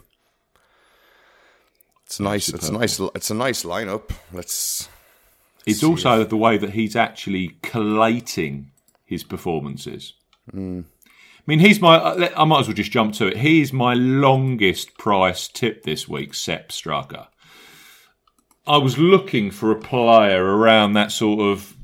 It's nice. It's a nice lineup. It's also the way that he's actually collating his performances. I mean, I might as well just jump to it. He's my longest price tip this week, Sepp Straka. I was looking for a player around that sort of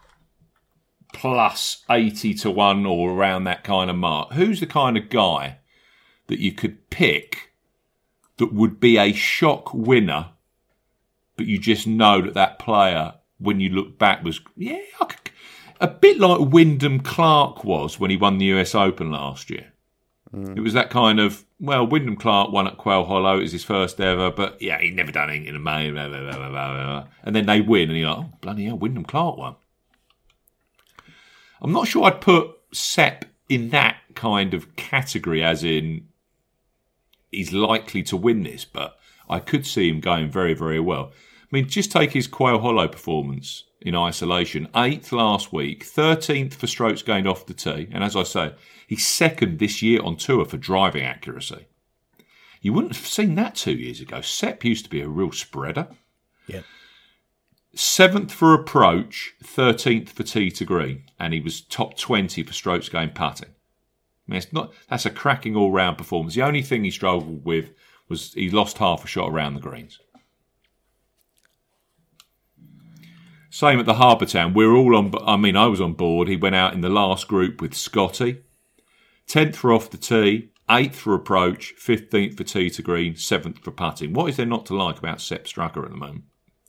plus 80 to 1 or around that kind of mark. Who's the kind of guy that you could pick that would be a shock winner, but you just know that player, when you look back, was, a bit like Wyndham Clark was when he won the US Open last year. It was that kind of, Wyndham Clark won at Quail Hollow. It was his first ever, but he'd never done anything in a May. Blah, blah, blah, blah, blah. And then they win, and you're like, oh, bloody hell, Wyndham Clark won. I'm not sure I'd put Sepp in that kind of category, as in he's likely to win this, but I could see him going very, very well. I mean, just take his Quail Hollow performance in isolation. 8th last week, 13th for strokes gained off the tee. And as I say, he's 2nd this year on tour for driving accuracy. You wouldn't have seen that 2 years ago. Sepp used to be a real spreader. Yeah. 7th for approach, 13th for tee to green. And he was top 20 for strokes gained putting. I mean, that's a cracking all-round performance. The only thing he struggled with was he lost half a shot around the greens. Same at the Harbour Town. I was on board. He went out in the last group with Scotty. 10th for off the tee, 8th for approach, 15th for tee to green, 7th for putting. What is there not to like about Sepp Straka at the moment?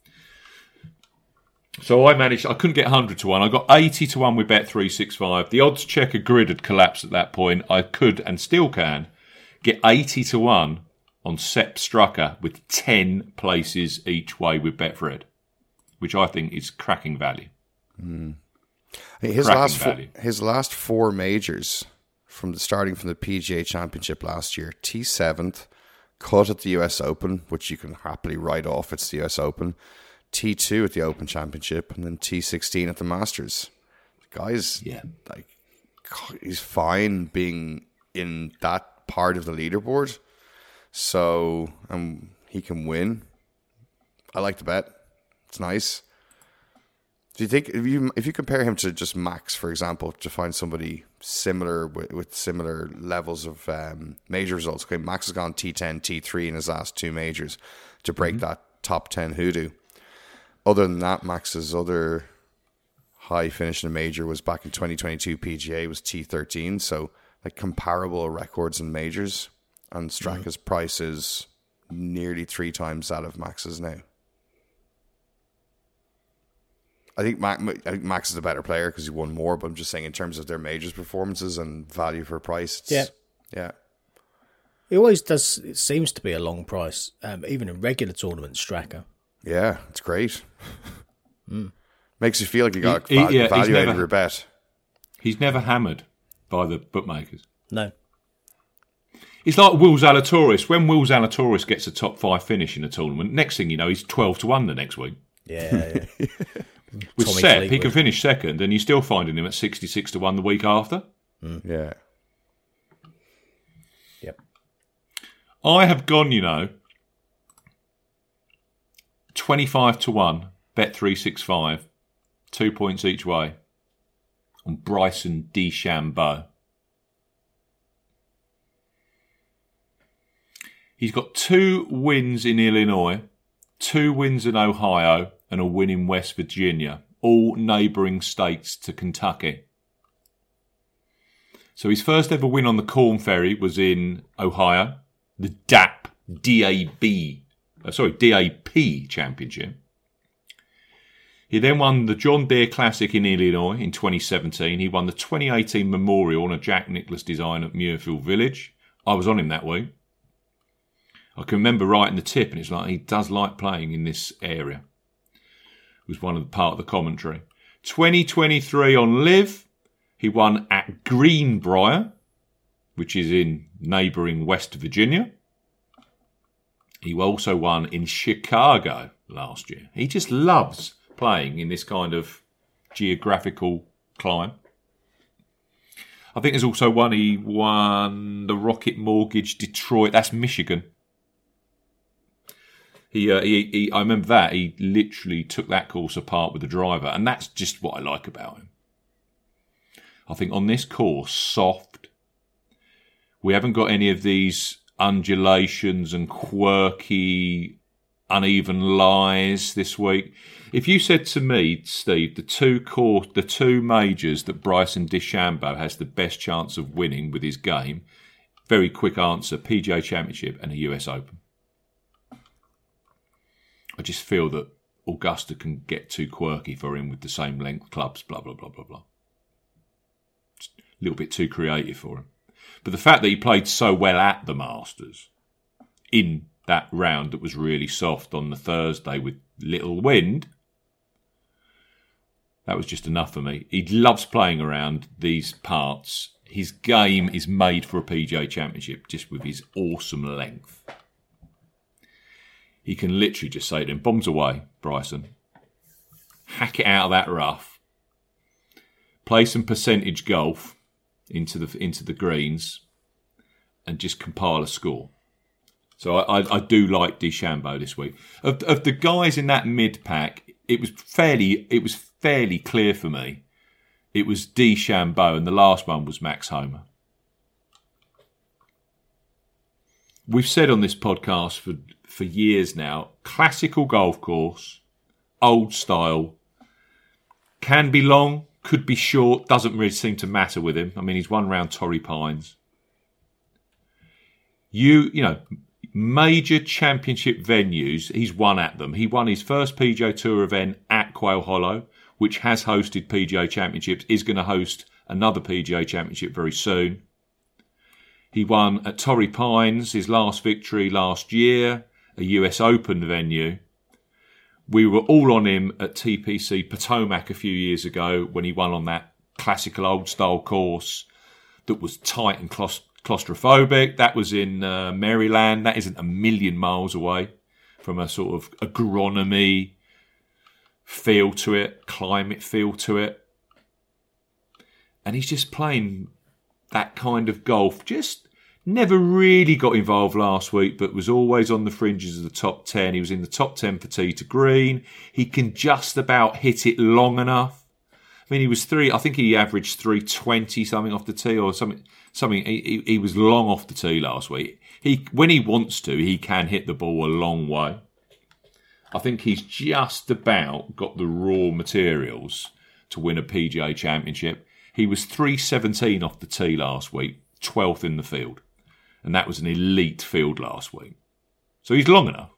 So I couldn't get 100 to 1. I got 80 to 1 with Bet365. The odds checker grid had collapsed at that point. I could, and still can, get 80 to 1 on Sepp Straka with 10 places each way with Betfred, which I think is cracking value. His last four majors, starting from the PGA Championship last year, T7th, cut at the US Open, which you can happily write off. It's the US Open. T2 at the Open Championship, and then T16 at the Masters. The guy's he's fine being in that part of the leaderboard, so he can win. I like the bet. It's nice. Do you think if you compare him to just Max, for example, to find somebody similar with similar levels of major results? Okay, Max has gone T10, T3 in his last two majors to break that top 10 hoodoo. other than that, Max's other high finish in a major was back in 2022 PGA, was T13. So like comparable records in majors. And Straka's price is nearly 3 times that of Max's now. I think Max is a better player because he won more, but I'm just saying in terms of their majors performances and value for price, yeah. It always does. It seems to be a long price, even in regular tournaments. Straka. Yeah, it's great. Makes you feel like you got value out of your bet. He's never hammered by the bookmakers. No. It's like Will Zalatoris. When Will Zalatoris gets a top 5 finish in a tournament, next thing you know, he's 12-1 the next week. Yeah. With Sepp, he can finish second, and you're still finding him at 66-1 the week after. Yeah. Yep. I have gone, 25-1, bet 365, 2 points each way, on Bryson DeChambeau. He's got 2 wins in Illinois, 2 wins in Ohio, and a win in West Virginia, all neighbouring states to Kentucky. So his first ever win on the Corn Ferry was in Ohio, the DAP Championship. He then won the John Deere Classic in Illinois in 2017. He won the 2018 Memorial on a Jack Nicklaus design at Muirfield Village. I was on him that week. I can remember writing the tip, and it's like he does like playing in this area. It was part of the commentary. 2023 on Live, he won at Greenbrier, which is in neighbouring West Virginia. He also won in Chicago last year. He just loves playing in this kind of geographical climb. I think there's also one, he won the Rocket Mortgage Detroit, that's Michigan. I remember that. He literally took that course apart with the driver, and that's just what I like about him. I think on this course, soft, we haven't got any of these undulations and quirky, uneven lies this week. If you said to me, Steve, the two majors that Bryson DeChambeau has the best chance of winning with his game, very quick answer, PGA Championship and a US Open. I just feel that Augusta can get too quirky for him with the same length clubs, blah, blah, blah, blah, blah. Just a little bit too creative for him. But the fact that he played so well at the Masters in that round that was really soft on the Thursday with little wind, that was just enough for me. He loves playing around these parts. His game is made for a PGA Championship just with his awesome length. He can literally just say to him, bombs away, Bryson. Hack it out of that rough. Play some percentage golf into the greens and just compile a score. So I do like DeChambeau this week. Of the guys in that mid pack, it was fairly clear for me. It was DeChambeau, and the last one was Max Homa. We've said on this podcast for years now, classical golf course, old style, can be long, could be short, doesn't really seem to matter with him. I mean, he's won round Torrey Pines. You know, major championship venues, he's won at them. He won his first PGA Tour event at Quail Hollow, which has hosted PGA Championships, is going to host another PGA Championship very soon. He won at Torrey Pines, his last victory last year, a US Open venue. We were all on him at TPC Potomac a few years ago when he won on that classical old-style course that was tight and claustrophobic. That was in Maryland. That isn't a million miles away from a sort of agronomy feel to it, climate feel to it. And he's just playing that kind of golf. Just never really got involved last week, but was always on the fringes of the top 10. He was in the top 10 for tee to green. He can just about hit it long enough. I mean, I think he averaged 320 something off the tee or something. He was long off the tee last week. When he wants to, he can hit the ball a long way. I think he's just about got the raw materials to win a PGA Championship. He was 317 off the tee last week, 12th in the field. And that was an elite field last week. So he's long enough.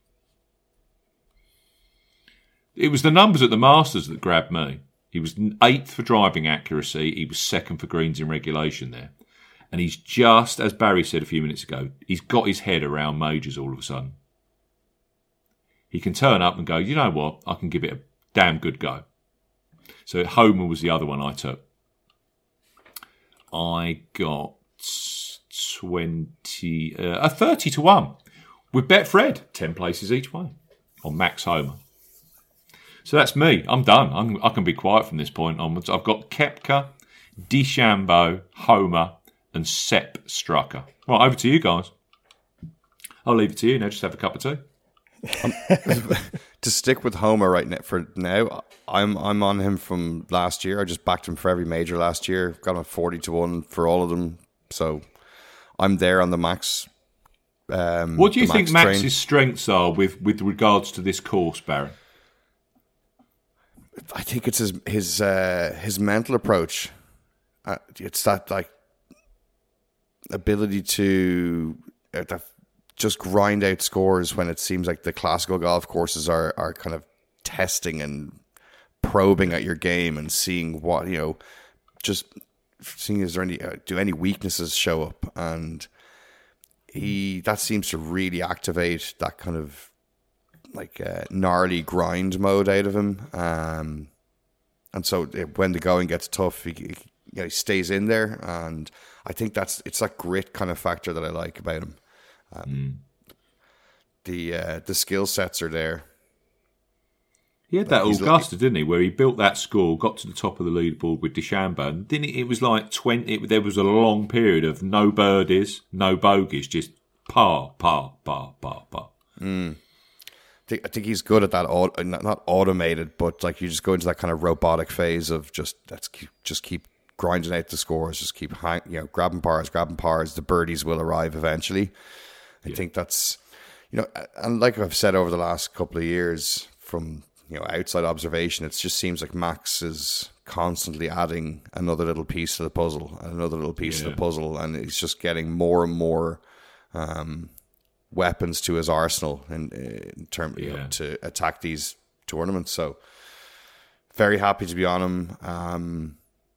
It was the numbers at the Masters that grabbed me. He was 8th for driving accuracy. He was 2nd for greens in regulation there. And he's just, as Barry said a few minutes ago, he's got his head around majors all of a sudden. He can turn up and go, you know what, I can give it a damn good go. So Homer was the other one I took. I got 30 to 1 with Betfred, 10 places each way on Max Homer. So that's me. I'm done. I can be quiet from this point onwards. I've got Koepka, DeChambeau, Homer, and Sepp Strucker. Right, over to you guys. I'll leave it to you now. Just have a cup of tea. To stick with Homer right now, for now, I'm on him from last year. I just backed him for every major last year. Got him 40 to 1 for all of them. So I'm there on the Max. What do you think Max's strengths are with regards to this course, Barry? I think it's his mental approach. It's that like ability to just grind out scores when it seems like the classical golf courses are kind of testing and probing at your game and seeing what, just seeing is there any weaknesses show up, and that seems to really activate that kind of like gnarly grind mode out of him, and so when the going gets tough, he stays in there, and I think it's that grit kind of factor that I like about him. The skill sets are there. He had that Augusta, didn't he, where he built that score, got to the top of the leaderboard with DeChambeau, and didn't it was like 20. There was a long period of no birdies, no bogeys, just par. I think he's good at that, not automated, but like you just go into that kind of robotic phase of just keep grinding out the scores, just keep grabbing pars. The birdies will arrive eventually. I think that's, and like I've said over the last couple of years from outside observation, it just seems like Max is constantly adding another little piece to the puzzle and another little piece to the puzzle, and he's just getting more and more weapons to his arsenal in terms to attack these tournaments. So very happy to be on him.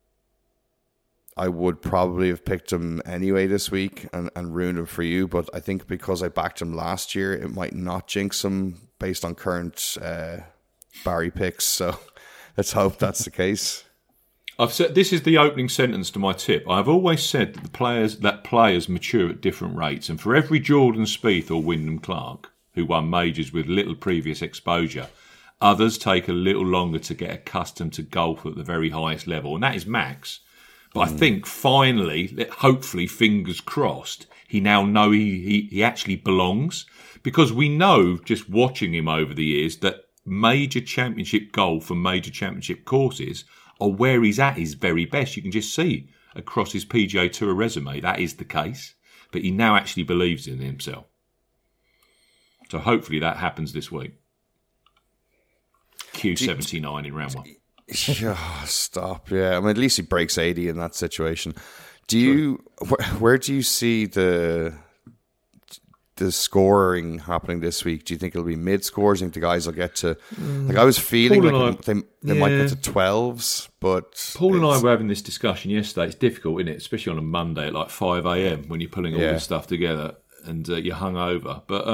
I would probably have picked him anyway this week and ruined him for you, but I think because I backed him last year, it might not jinx him based on current Barry picks. So let's hope that's the case. I've said this is the opening sentence to my tip. I've always said that players mature at different rates, and for every Jordan Spieth or Wyndham Clark who won majors with little previous exposure, others take a little longer to get accustomed to golf at the very highest level, and that is Max. But I think finally, hopefully, fingers crossed, he now knows he actually belongs, because we know just watching him over the years that major championship golf and major championship courses are where he's at his very best. You can just see across his PGA Tour resume that is the case, but he now actually believes in himself. So hopefully that happens this week. Q79 in round 1. Stop. Yeah, I mean, at least he breaks 80 in that situation. Do you where do you see the scoring happening this week? Do you think it'll be mid scores? Do you think the guys will get to like I was feeling like they might get to 12s, but Paul and I were having this discussion yesterday. It's difficult, isn't it? Especially on a Monday at like 5 a.m. when you're pulling all this stuff together and you're hungover. But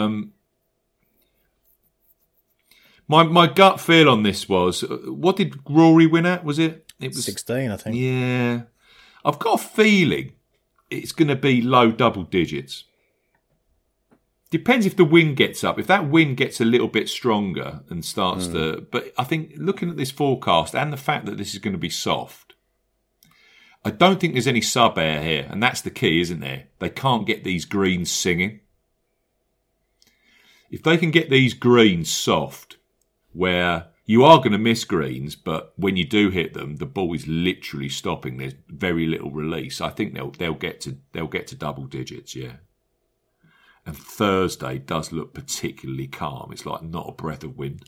My gut feel on this was, what did Rory win at? It was 16, I think. Yeah. I've got a feeling it's going to be low double digits. Depends if the wind gets up. If that wind gets a little bit stronger and starts to... But I think looking at this forecast and the fact that this is going to be soft, I don't think there's any sub-air here. And that's the key, isn't there? They can't get these greens singing. If they can get these greens soft, where you are going to miss greens, but when you do hit them, the ball is literally stopping. There's very little release. I think they'll get to double digits, yeah. And Thursday does look particularly calm. It's like not a breath of wind.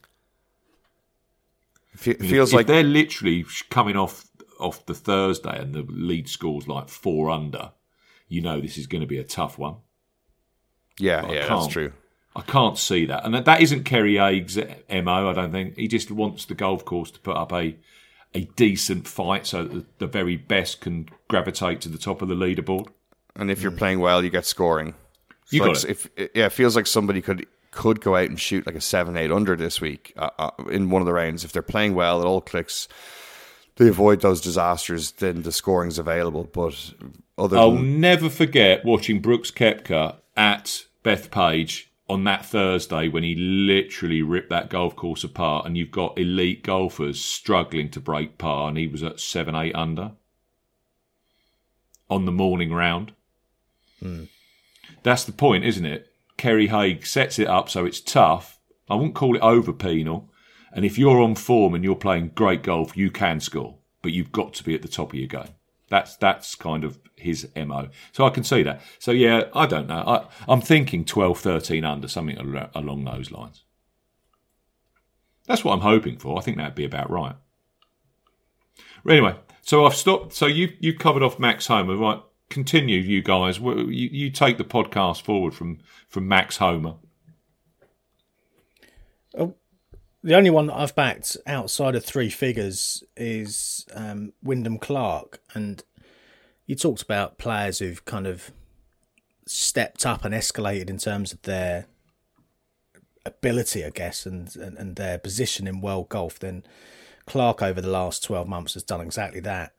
Feels if like they're literally coming off the Thursday and the lead score's like 4 under, you know this is going to be a tough one. Yeah, that's true. I can't see that. And that isn't Kerry Haig's MO, I don't think. He just wants the golf course to put up a decent fight so that the very best can gravitate to the top of the leaderboard. And if you're playing well, you get scoring. You got it. It feels like somebody could go out and shoot like a 7-8 under this week in one of the rounds. If they're playing well, it all clicks. They avoid those disasters, then the scoring's available. But I'll never forget watching Brooks Koepka at Bethpage on that Thursday when he literally ripped that golf course apart, and you've got elite golfers struggling to break par, and he was at 7-8 under on the morning round. That's the point, isn't it? Kerry Haig sets it up so it's tough. I wouldn't call it over penal. And if you're on form and you're playing great golf, you can score, but you've got to be at the top of your game. That's kind of his MO. So I can see that. So yeah, I don't know. I'm thinking 12, 13 under, something along those lines. That's what I'm hoping for. I think that'd be about right. Anyway, so I've stopped. So you've covered off Max Homer, right? Continue, you guys. You take the podcast forward from Max Homer. Oh, the only one that I've backed outside of 3 figures is Wyndham Clark. And you talked about players who've kind of stepped up and escalated in terms of their ability, I guess, and their position in world golf. Then Clark over the last 12 months has done exactly that.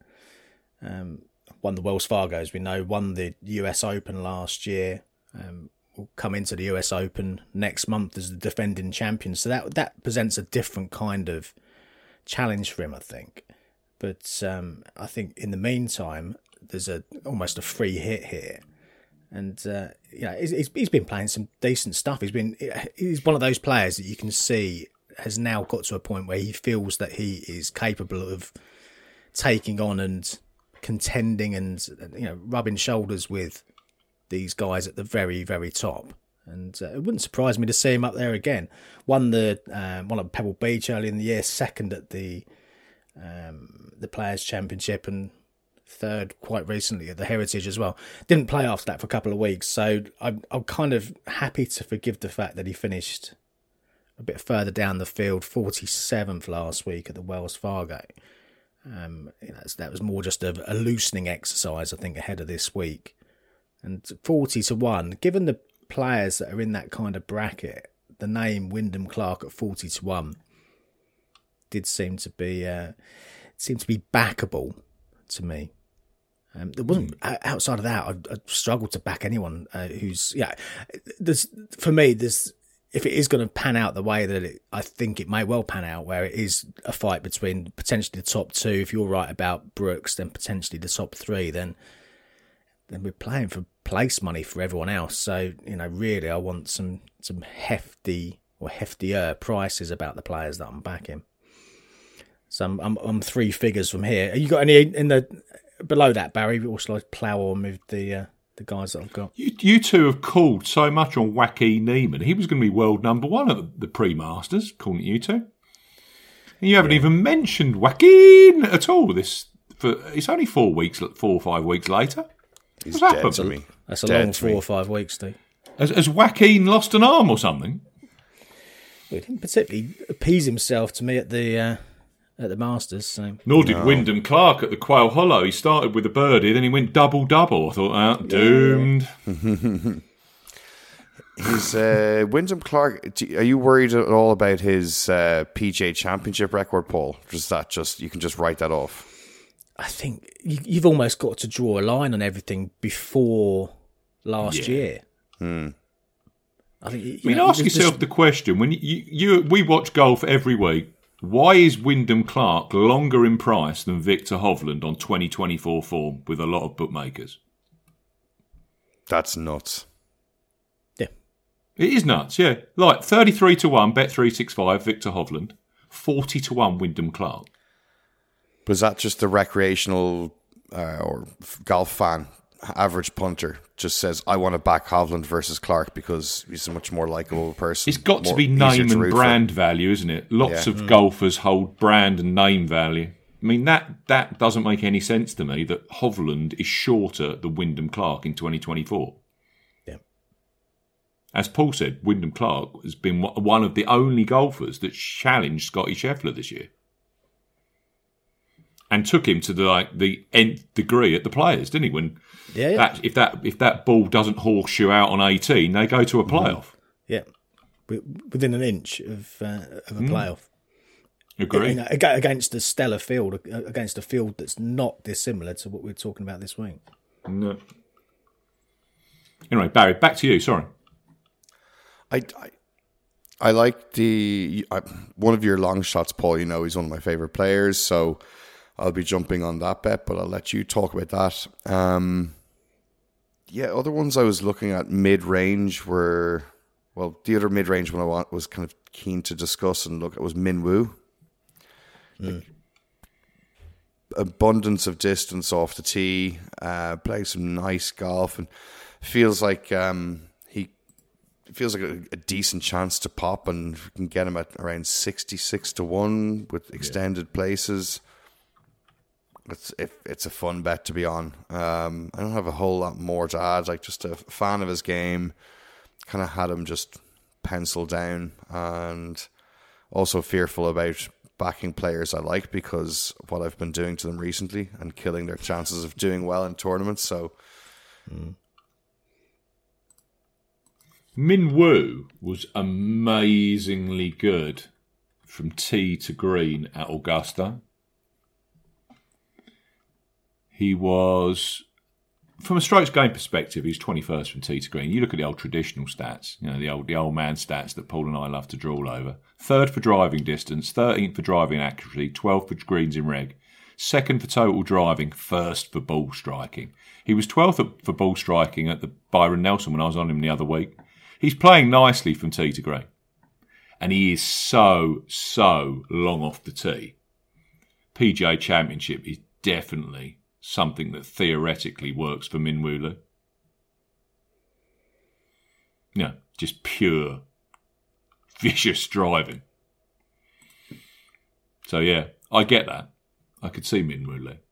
Won the Wells Fargo, as we know, won the US Open last year, will come into the US Open next month as the defending champion. So that presents a different kind of challenge for him, I think. But I think in the meantime, there's almost a free hit here. And he's been playing some decent stuff. He's one of those players that you can see has now got to a point where he feels that he is capable of taking on and contending and rubbing shoulders with these guys at the very, very top. And it wouldn't surprise me to see him up there again. Won at Pebble Beach early in the year, second at the Players' Championship, and third quite recently at the Heritage as well. Didn't play after that for a couple of weeks, so I'm kind of happy to forgive the fact that he finished a bit further down the field, 47th last week at the Wells Fargo. That was more just a loosening exercise, I think, ahead of this week. And 40-1, given the players that are in that kind of bracket, the name Wyndham Clark at 40-1 did seem to be backable to me. There wasn't outside of that. I struggled to back anyone who's for me. If it is going to pan out the way that I think it may well pan out, where it is a fight between potentially the top 2. If you're right about Brooks, then potentially the top 3. Then we're playing for place money for everyone else. So really, I want some hefty or heftier prices about the players that I'm backing. So I'm 3 figures from here. Have you got any in the below that, Barry? Or shall I plough on with the guys that I've got? You two have called so much on Joaquin Niemann. He was going to be world number 1 at the pre-Masters, according to you two. And you haven't even mentioned Joaquin at all. It's only 4 or 5 weeks later. He's dead to me. That's a long 4 or 5 weeks, Steve. Has Joaquin lost an arm or something? Well, he didn't particularly appease himself to me at the Masters. So. Nor did Wyndham Clark at the Quail Hollow. He started with a birdie, then he went double-double. I thought, doomed. Is Wyndham Clark, are you worried at all about his PGA Championship record, Paul? You can just write that off? I think you've almost got to draw a line on everything before last year. I think. Ask yourself the question: when we watch golf every week, why is Wyndham Clark longer in price than Victor Hovland on 2024 form with a lot of bookmakers? That's nuts. Yeah, it is nuts. Yeah, like 33-1 Bet365 Victor Hovland, 40-1 Wyndham Clark. Was that just the recreational or golf fan average punter just says, I want to back Hovland versus Clark because he's a much more likable person. It's got to be easier name to and root brand value, isn't it? Lots of golfers hold brand and name value. I mean, that doesn't make any sense to me that Hovland is shorter than Wyndham Clark in 2024. Yeah. As Paul said, Wyndham Clark has been one of the only golfers that challenged Scotty Scheffler this year. And took him to the nth degree at the Players, didn't he? When if that ball doesn't horseshoe out on 18, they go to a playoff. Yeah, within an inch of a playoff. Agree. Against a stellar field, against a field that's not dissimilar to what we're talking about this week. No. Anyway, Barry, back to you. Sorry. I like one of your long shots, Paul. You know, he's one of my favourite players, so I'll be jumping on that bet, but I'll let you talk about that. Other ones I was looking at mid-range were, well, the other mid-range one I was kind of keen to discuss and look at was Min Woo. Abundance of distance off the tee, playing some nice golf, and feels like he feels like a decent chance to pop, and we can get him at around 66-1 with extended places. It's a fun bet to be on. I don't have a whole lot more to add. Like, just a fan of his game. Kind of had him just penciled down, and also fearful about backing players I like because of what I've been doing to them recently and killing their chances of doing well in tournaments. So, Min Woo was amazingly good from tee to green at Augusta. He was, from a strokes gained perspective, he's 21st from tee to green. You look at the old traditional stats, you know, the old man stats that Paul and I love to drawl over. 3rd for driving distance, 13th for driving accuracy, 12th for greens in reg, 2nd for total driving, 1st for ball striking. He was 12th for ball striking at the Byron Nelson when I was on him the other week. He's playing nicely from tee to green. And he is so long off the tee. PGA Championship is definitely something that theoretically works for Min Woo Lee. No, just pure, vicious driving. So yeah, I get that. I could see Min Woo Lee.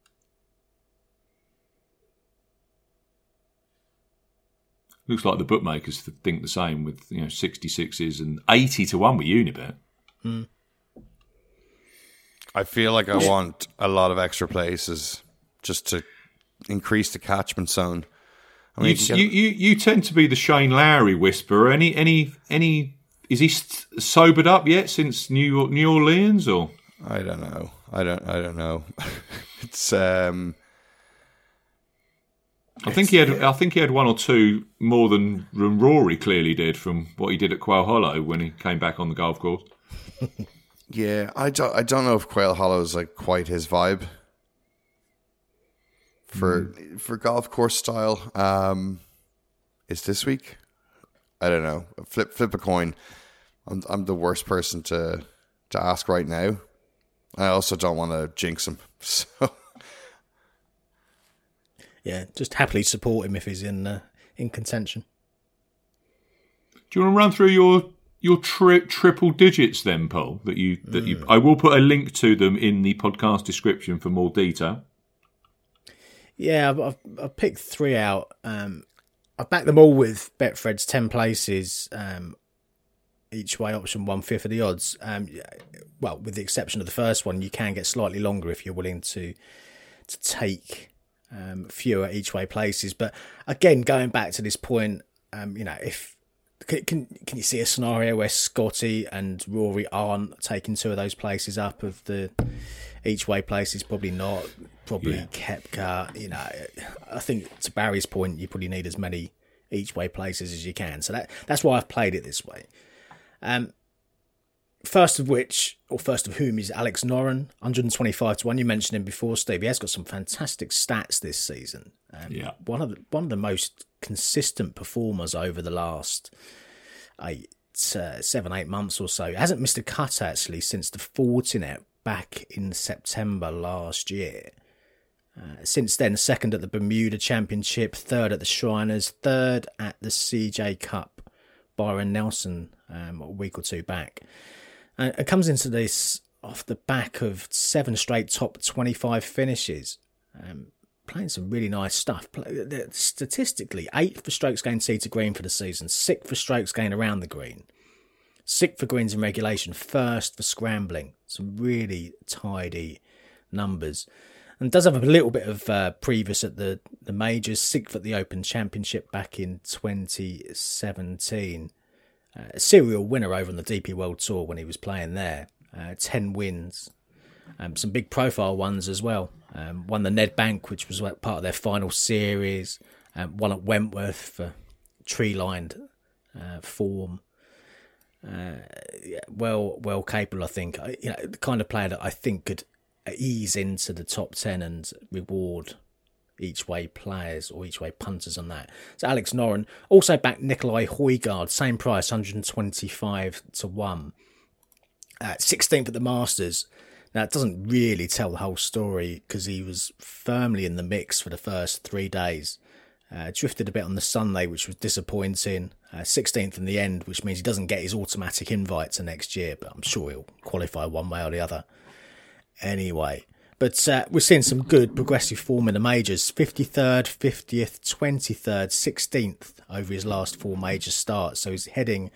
Looks like the bookmakers think the same with 66s and 80-1 with Unibet. I feel like I want a lot of extra places just to increase the catchment zone. I mean, you tend to be the Shane Lowry whisperer. Any? Is he sobered up yet since New Orleans? Or I don't know. I don't know. It's I think he had one or two more than Rory clearly did from what he did at Quail Hollow when he came back on the golf course. Yeah, I don't know if Quail Hollow is like quite his vibe for golf course style. Is this week? I don't know. Flip a coin. I'm the worst person to ask right now. I also don't want to jinx him. So yeah, just happily support him if he's in contention. Do you want to run through your triple digits then, Paul? That you I will put a link to them in the podcast description for more detail. Yeah, I've picked 3 out. I backed them all with Betfred's 10 places, each way option 1/5 of the odds. Well, with the exception of the first one, you can get slightly longer if you're willing to take fewer each way places. But again, going back to this point, if can you see a scenario where Scotty and Rory aren't taking 2 of those places up of the each way places? Probably not. Probably Koepka. I think to Barry's point, you probably need as many each way places as you can. So that's why I've played it this way. First of whom is Alex Noren, 125-1. You mentioned him before, Steve. He has got some fantastic stats this season. One of the most consistent performers over the last 7-8 months or so. He hasn't missed a cut actually since the Fortinet back in September last year. Since then, second at the Bermuda Championship, third at the Shriners, third at the CJ Cup, Byron Nelson a week or two back. And it comes into this off the back of 7 straight top 25 finishes. Playing some really nice stuff. Statistically, 8th for strokes gained tee to green for the season, 6th for strokes gained around the green, 6th for greens in regulation, 1st for scrambling. Some really tidy numbers. And does have a little bit of previous at the majors, 6th at the Open Championship back in 2017. A serial winner over on the DP World Tour when he was playing there. 10 wins. Some big profile ones as well. Won the Ned Bank, which was part of their final series. Won at Wentworth for tree-lined form. Well capable, I think. The kind of player that I think could ease into the top 10 and reward each way players or each way punters on that. So Alex Noren also backed Nicolai Højgaard, same price, 125 to 1. 16th at the Masters. Now, it doesn't really tell the whole story because he was firmly in the mix for the first 3 days. Drifted a bit on the Sunday, which was disappointing. 16th in the end, which means he doesn't get his automatic invite to next year, but I'm sure he'll qualify one way or the other anyway. But we're seeing some good progressive form in the majors. 53rd, 50th, 23rd, 16th over his last 4 major starts. So he's heading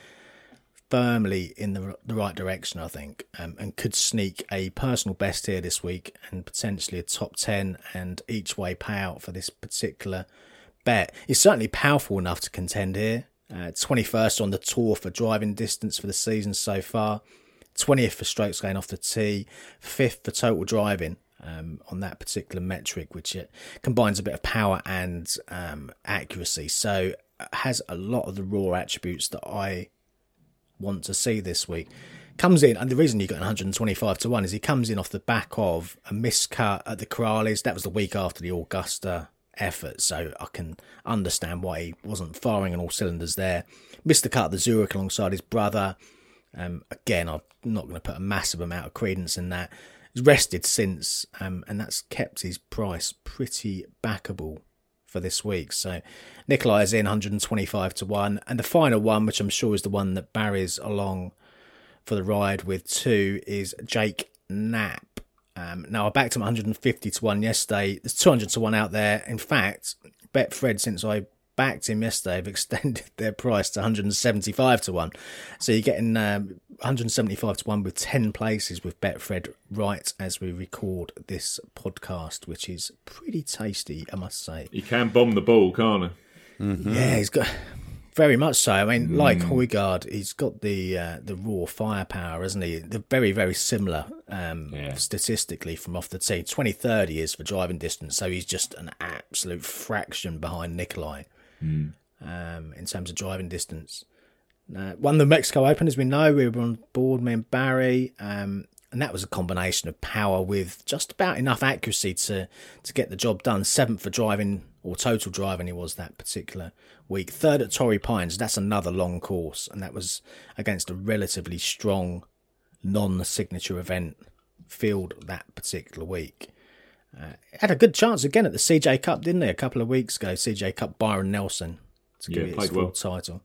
firmly in the right direction, I think, and could sneak a personal best here this week and potentially a top 10 and each way payout for this particular bet. He's certainly powerful enough to contend here. 21st on the tour for driving distance for the season so far. 20th for strokes gained off the tee. 5th for total driving on that particular metric, which it combines a bit of power and accuracy. So has a lot of the raw attributes that I want to see this week. Comes in, and the reason you got 125 to 1 is he comes in off the back of a miscut at the Corrales. That was the week after the Augusta effort, so I can understand why he wasn't firing on all cylinders there. Missed the cut at the Zurich alongside his brother. Again, I'm not going to put a massive amount of credence in that. He's rested since, and that's kept his price pretty backable for this week. So Nicolai is in 125 to 1, and the final one, which I'm sure is the one that Barry's along for the ride with too, is Jake Knapp. Now I backed him 150 to 1 yesterday. There's 200 to 1 out there. In fact, Betfred, since I backed him yesterday, have extended their price to 175 to 1. So you're getting 175 to 1 with 10 places with Betfred right as we record this podcast, which is pretty tasty, I must say. He can bomb the ball, can't he? Mm-hmm. Yeah, he's got... Very much so. I mean, like Højgaard, he's got the raw firepower, hasn't he? They're very, very similar statistically from off the tee. 23rd he is for driving distance, so he's just an absolute fraction behind Nicolai in terms of driving distance. Won the Mexico Open, as we know. We were on board, me and Barry, and that was a combination of power with just about enough accuracy to get the job done. 7th for driving, or total driving, he was that particular week. 3rd at Torrey Pines, that's another long course, and that was against a relatively strong non-signature event field that particular week. Had a good chance again at the CJ Cup, didn't they, a couple of weeks ago? CJ Cup Byron Nelson to give it his full title.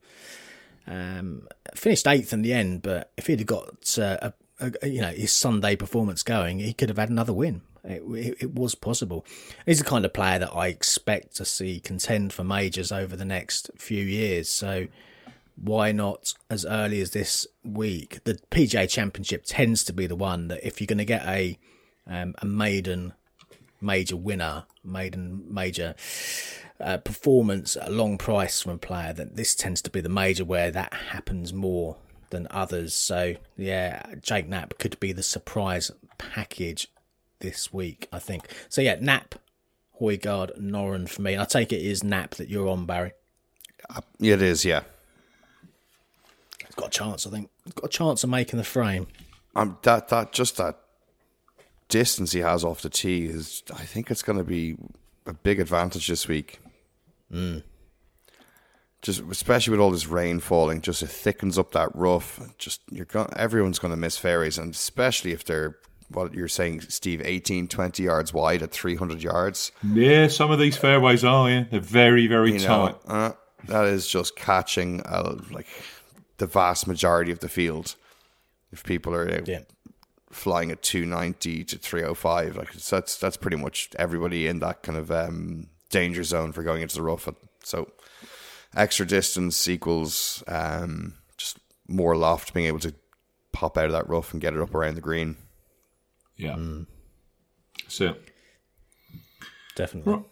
Finished 8th in the end, but if he'd have got his Sunday performance going, he could have had another win. It was possible. He's the kind of player that I expect to see contend for majors over the next few years. So why not as early as this week? The PGA Championship tends to be the one that if you're going to get a maiden major winner, maiden major performance at a long price from a player, then this tends to be the major where that happens more than others. So yeah, Jake Knapp could be the surprise package this week, I think. So yeah, Knapp, Højgaard, Noren for me. And I take it is Knapp that you're on, Barry. Yeah, it is, yeah. He's got a chance, I think. He's got a chance of making the frame. That distance he has off the tee is, I think it's going to be a big advantage this week. Just especially with all this rain falling, just it thickens up that rough. Just everyone's going to miss fairways, and especially if they're what you're saying, Steve, 18, 20 yards wide at 300 yards. Yeah, some of these fairways are, yeah. They're very, very tight. That is just catching like the vast majority of the field. If people are flying at 290 to 305, like that's pretty much everybody in that kind of danger zone for going into the rough. So extra distance equals just more loft, being able to pop out of that rough and get it up around the green. Yeah. So Definitely. Right.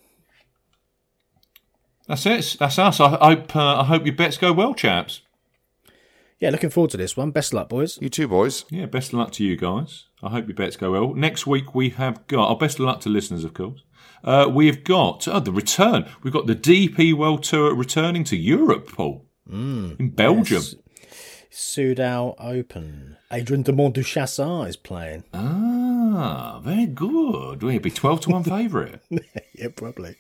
That's it. That's us. I hope your bets go well, chaps. Yeah, looking forward to this one. Best of luck, boys. You too, boys. Yeah, best of luck to you guys. I hope your bets go well. Next week we have got, best of luck to listeners, of course. We've got the return. We've got the DP World Tour returning to Europe, Paul, in Belgium. Yes. Soudal Open. Adrian de Montduchassin is playing. Ah, very good. Well, he'd be 12-1 favourite. Yeah, probably.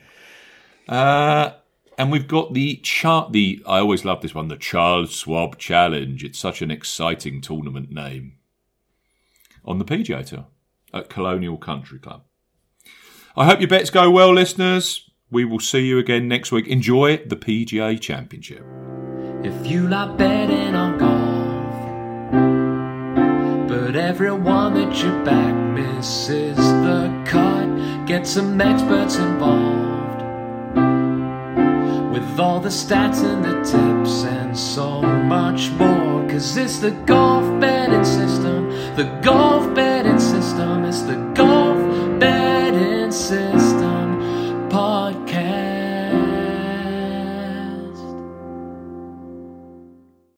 And we've got I always love this one, the Charles Schwab Challenge. It's such an exciting tournament name. On the PGA Tour at Colonial Country Club. I hope your bets go well, listeners. We will see you again next week. Enjoy the PGA Championship. If you like betting on golf, but everyone that you back misses the cut, get some experts involved with all the stats and the tips and so much more. 'Cause it's the golf betting system, the golf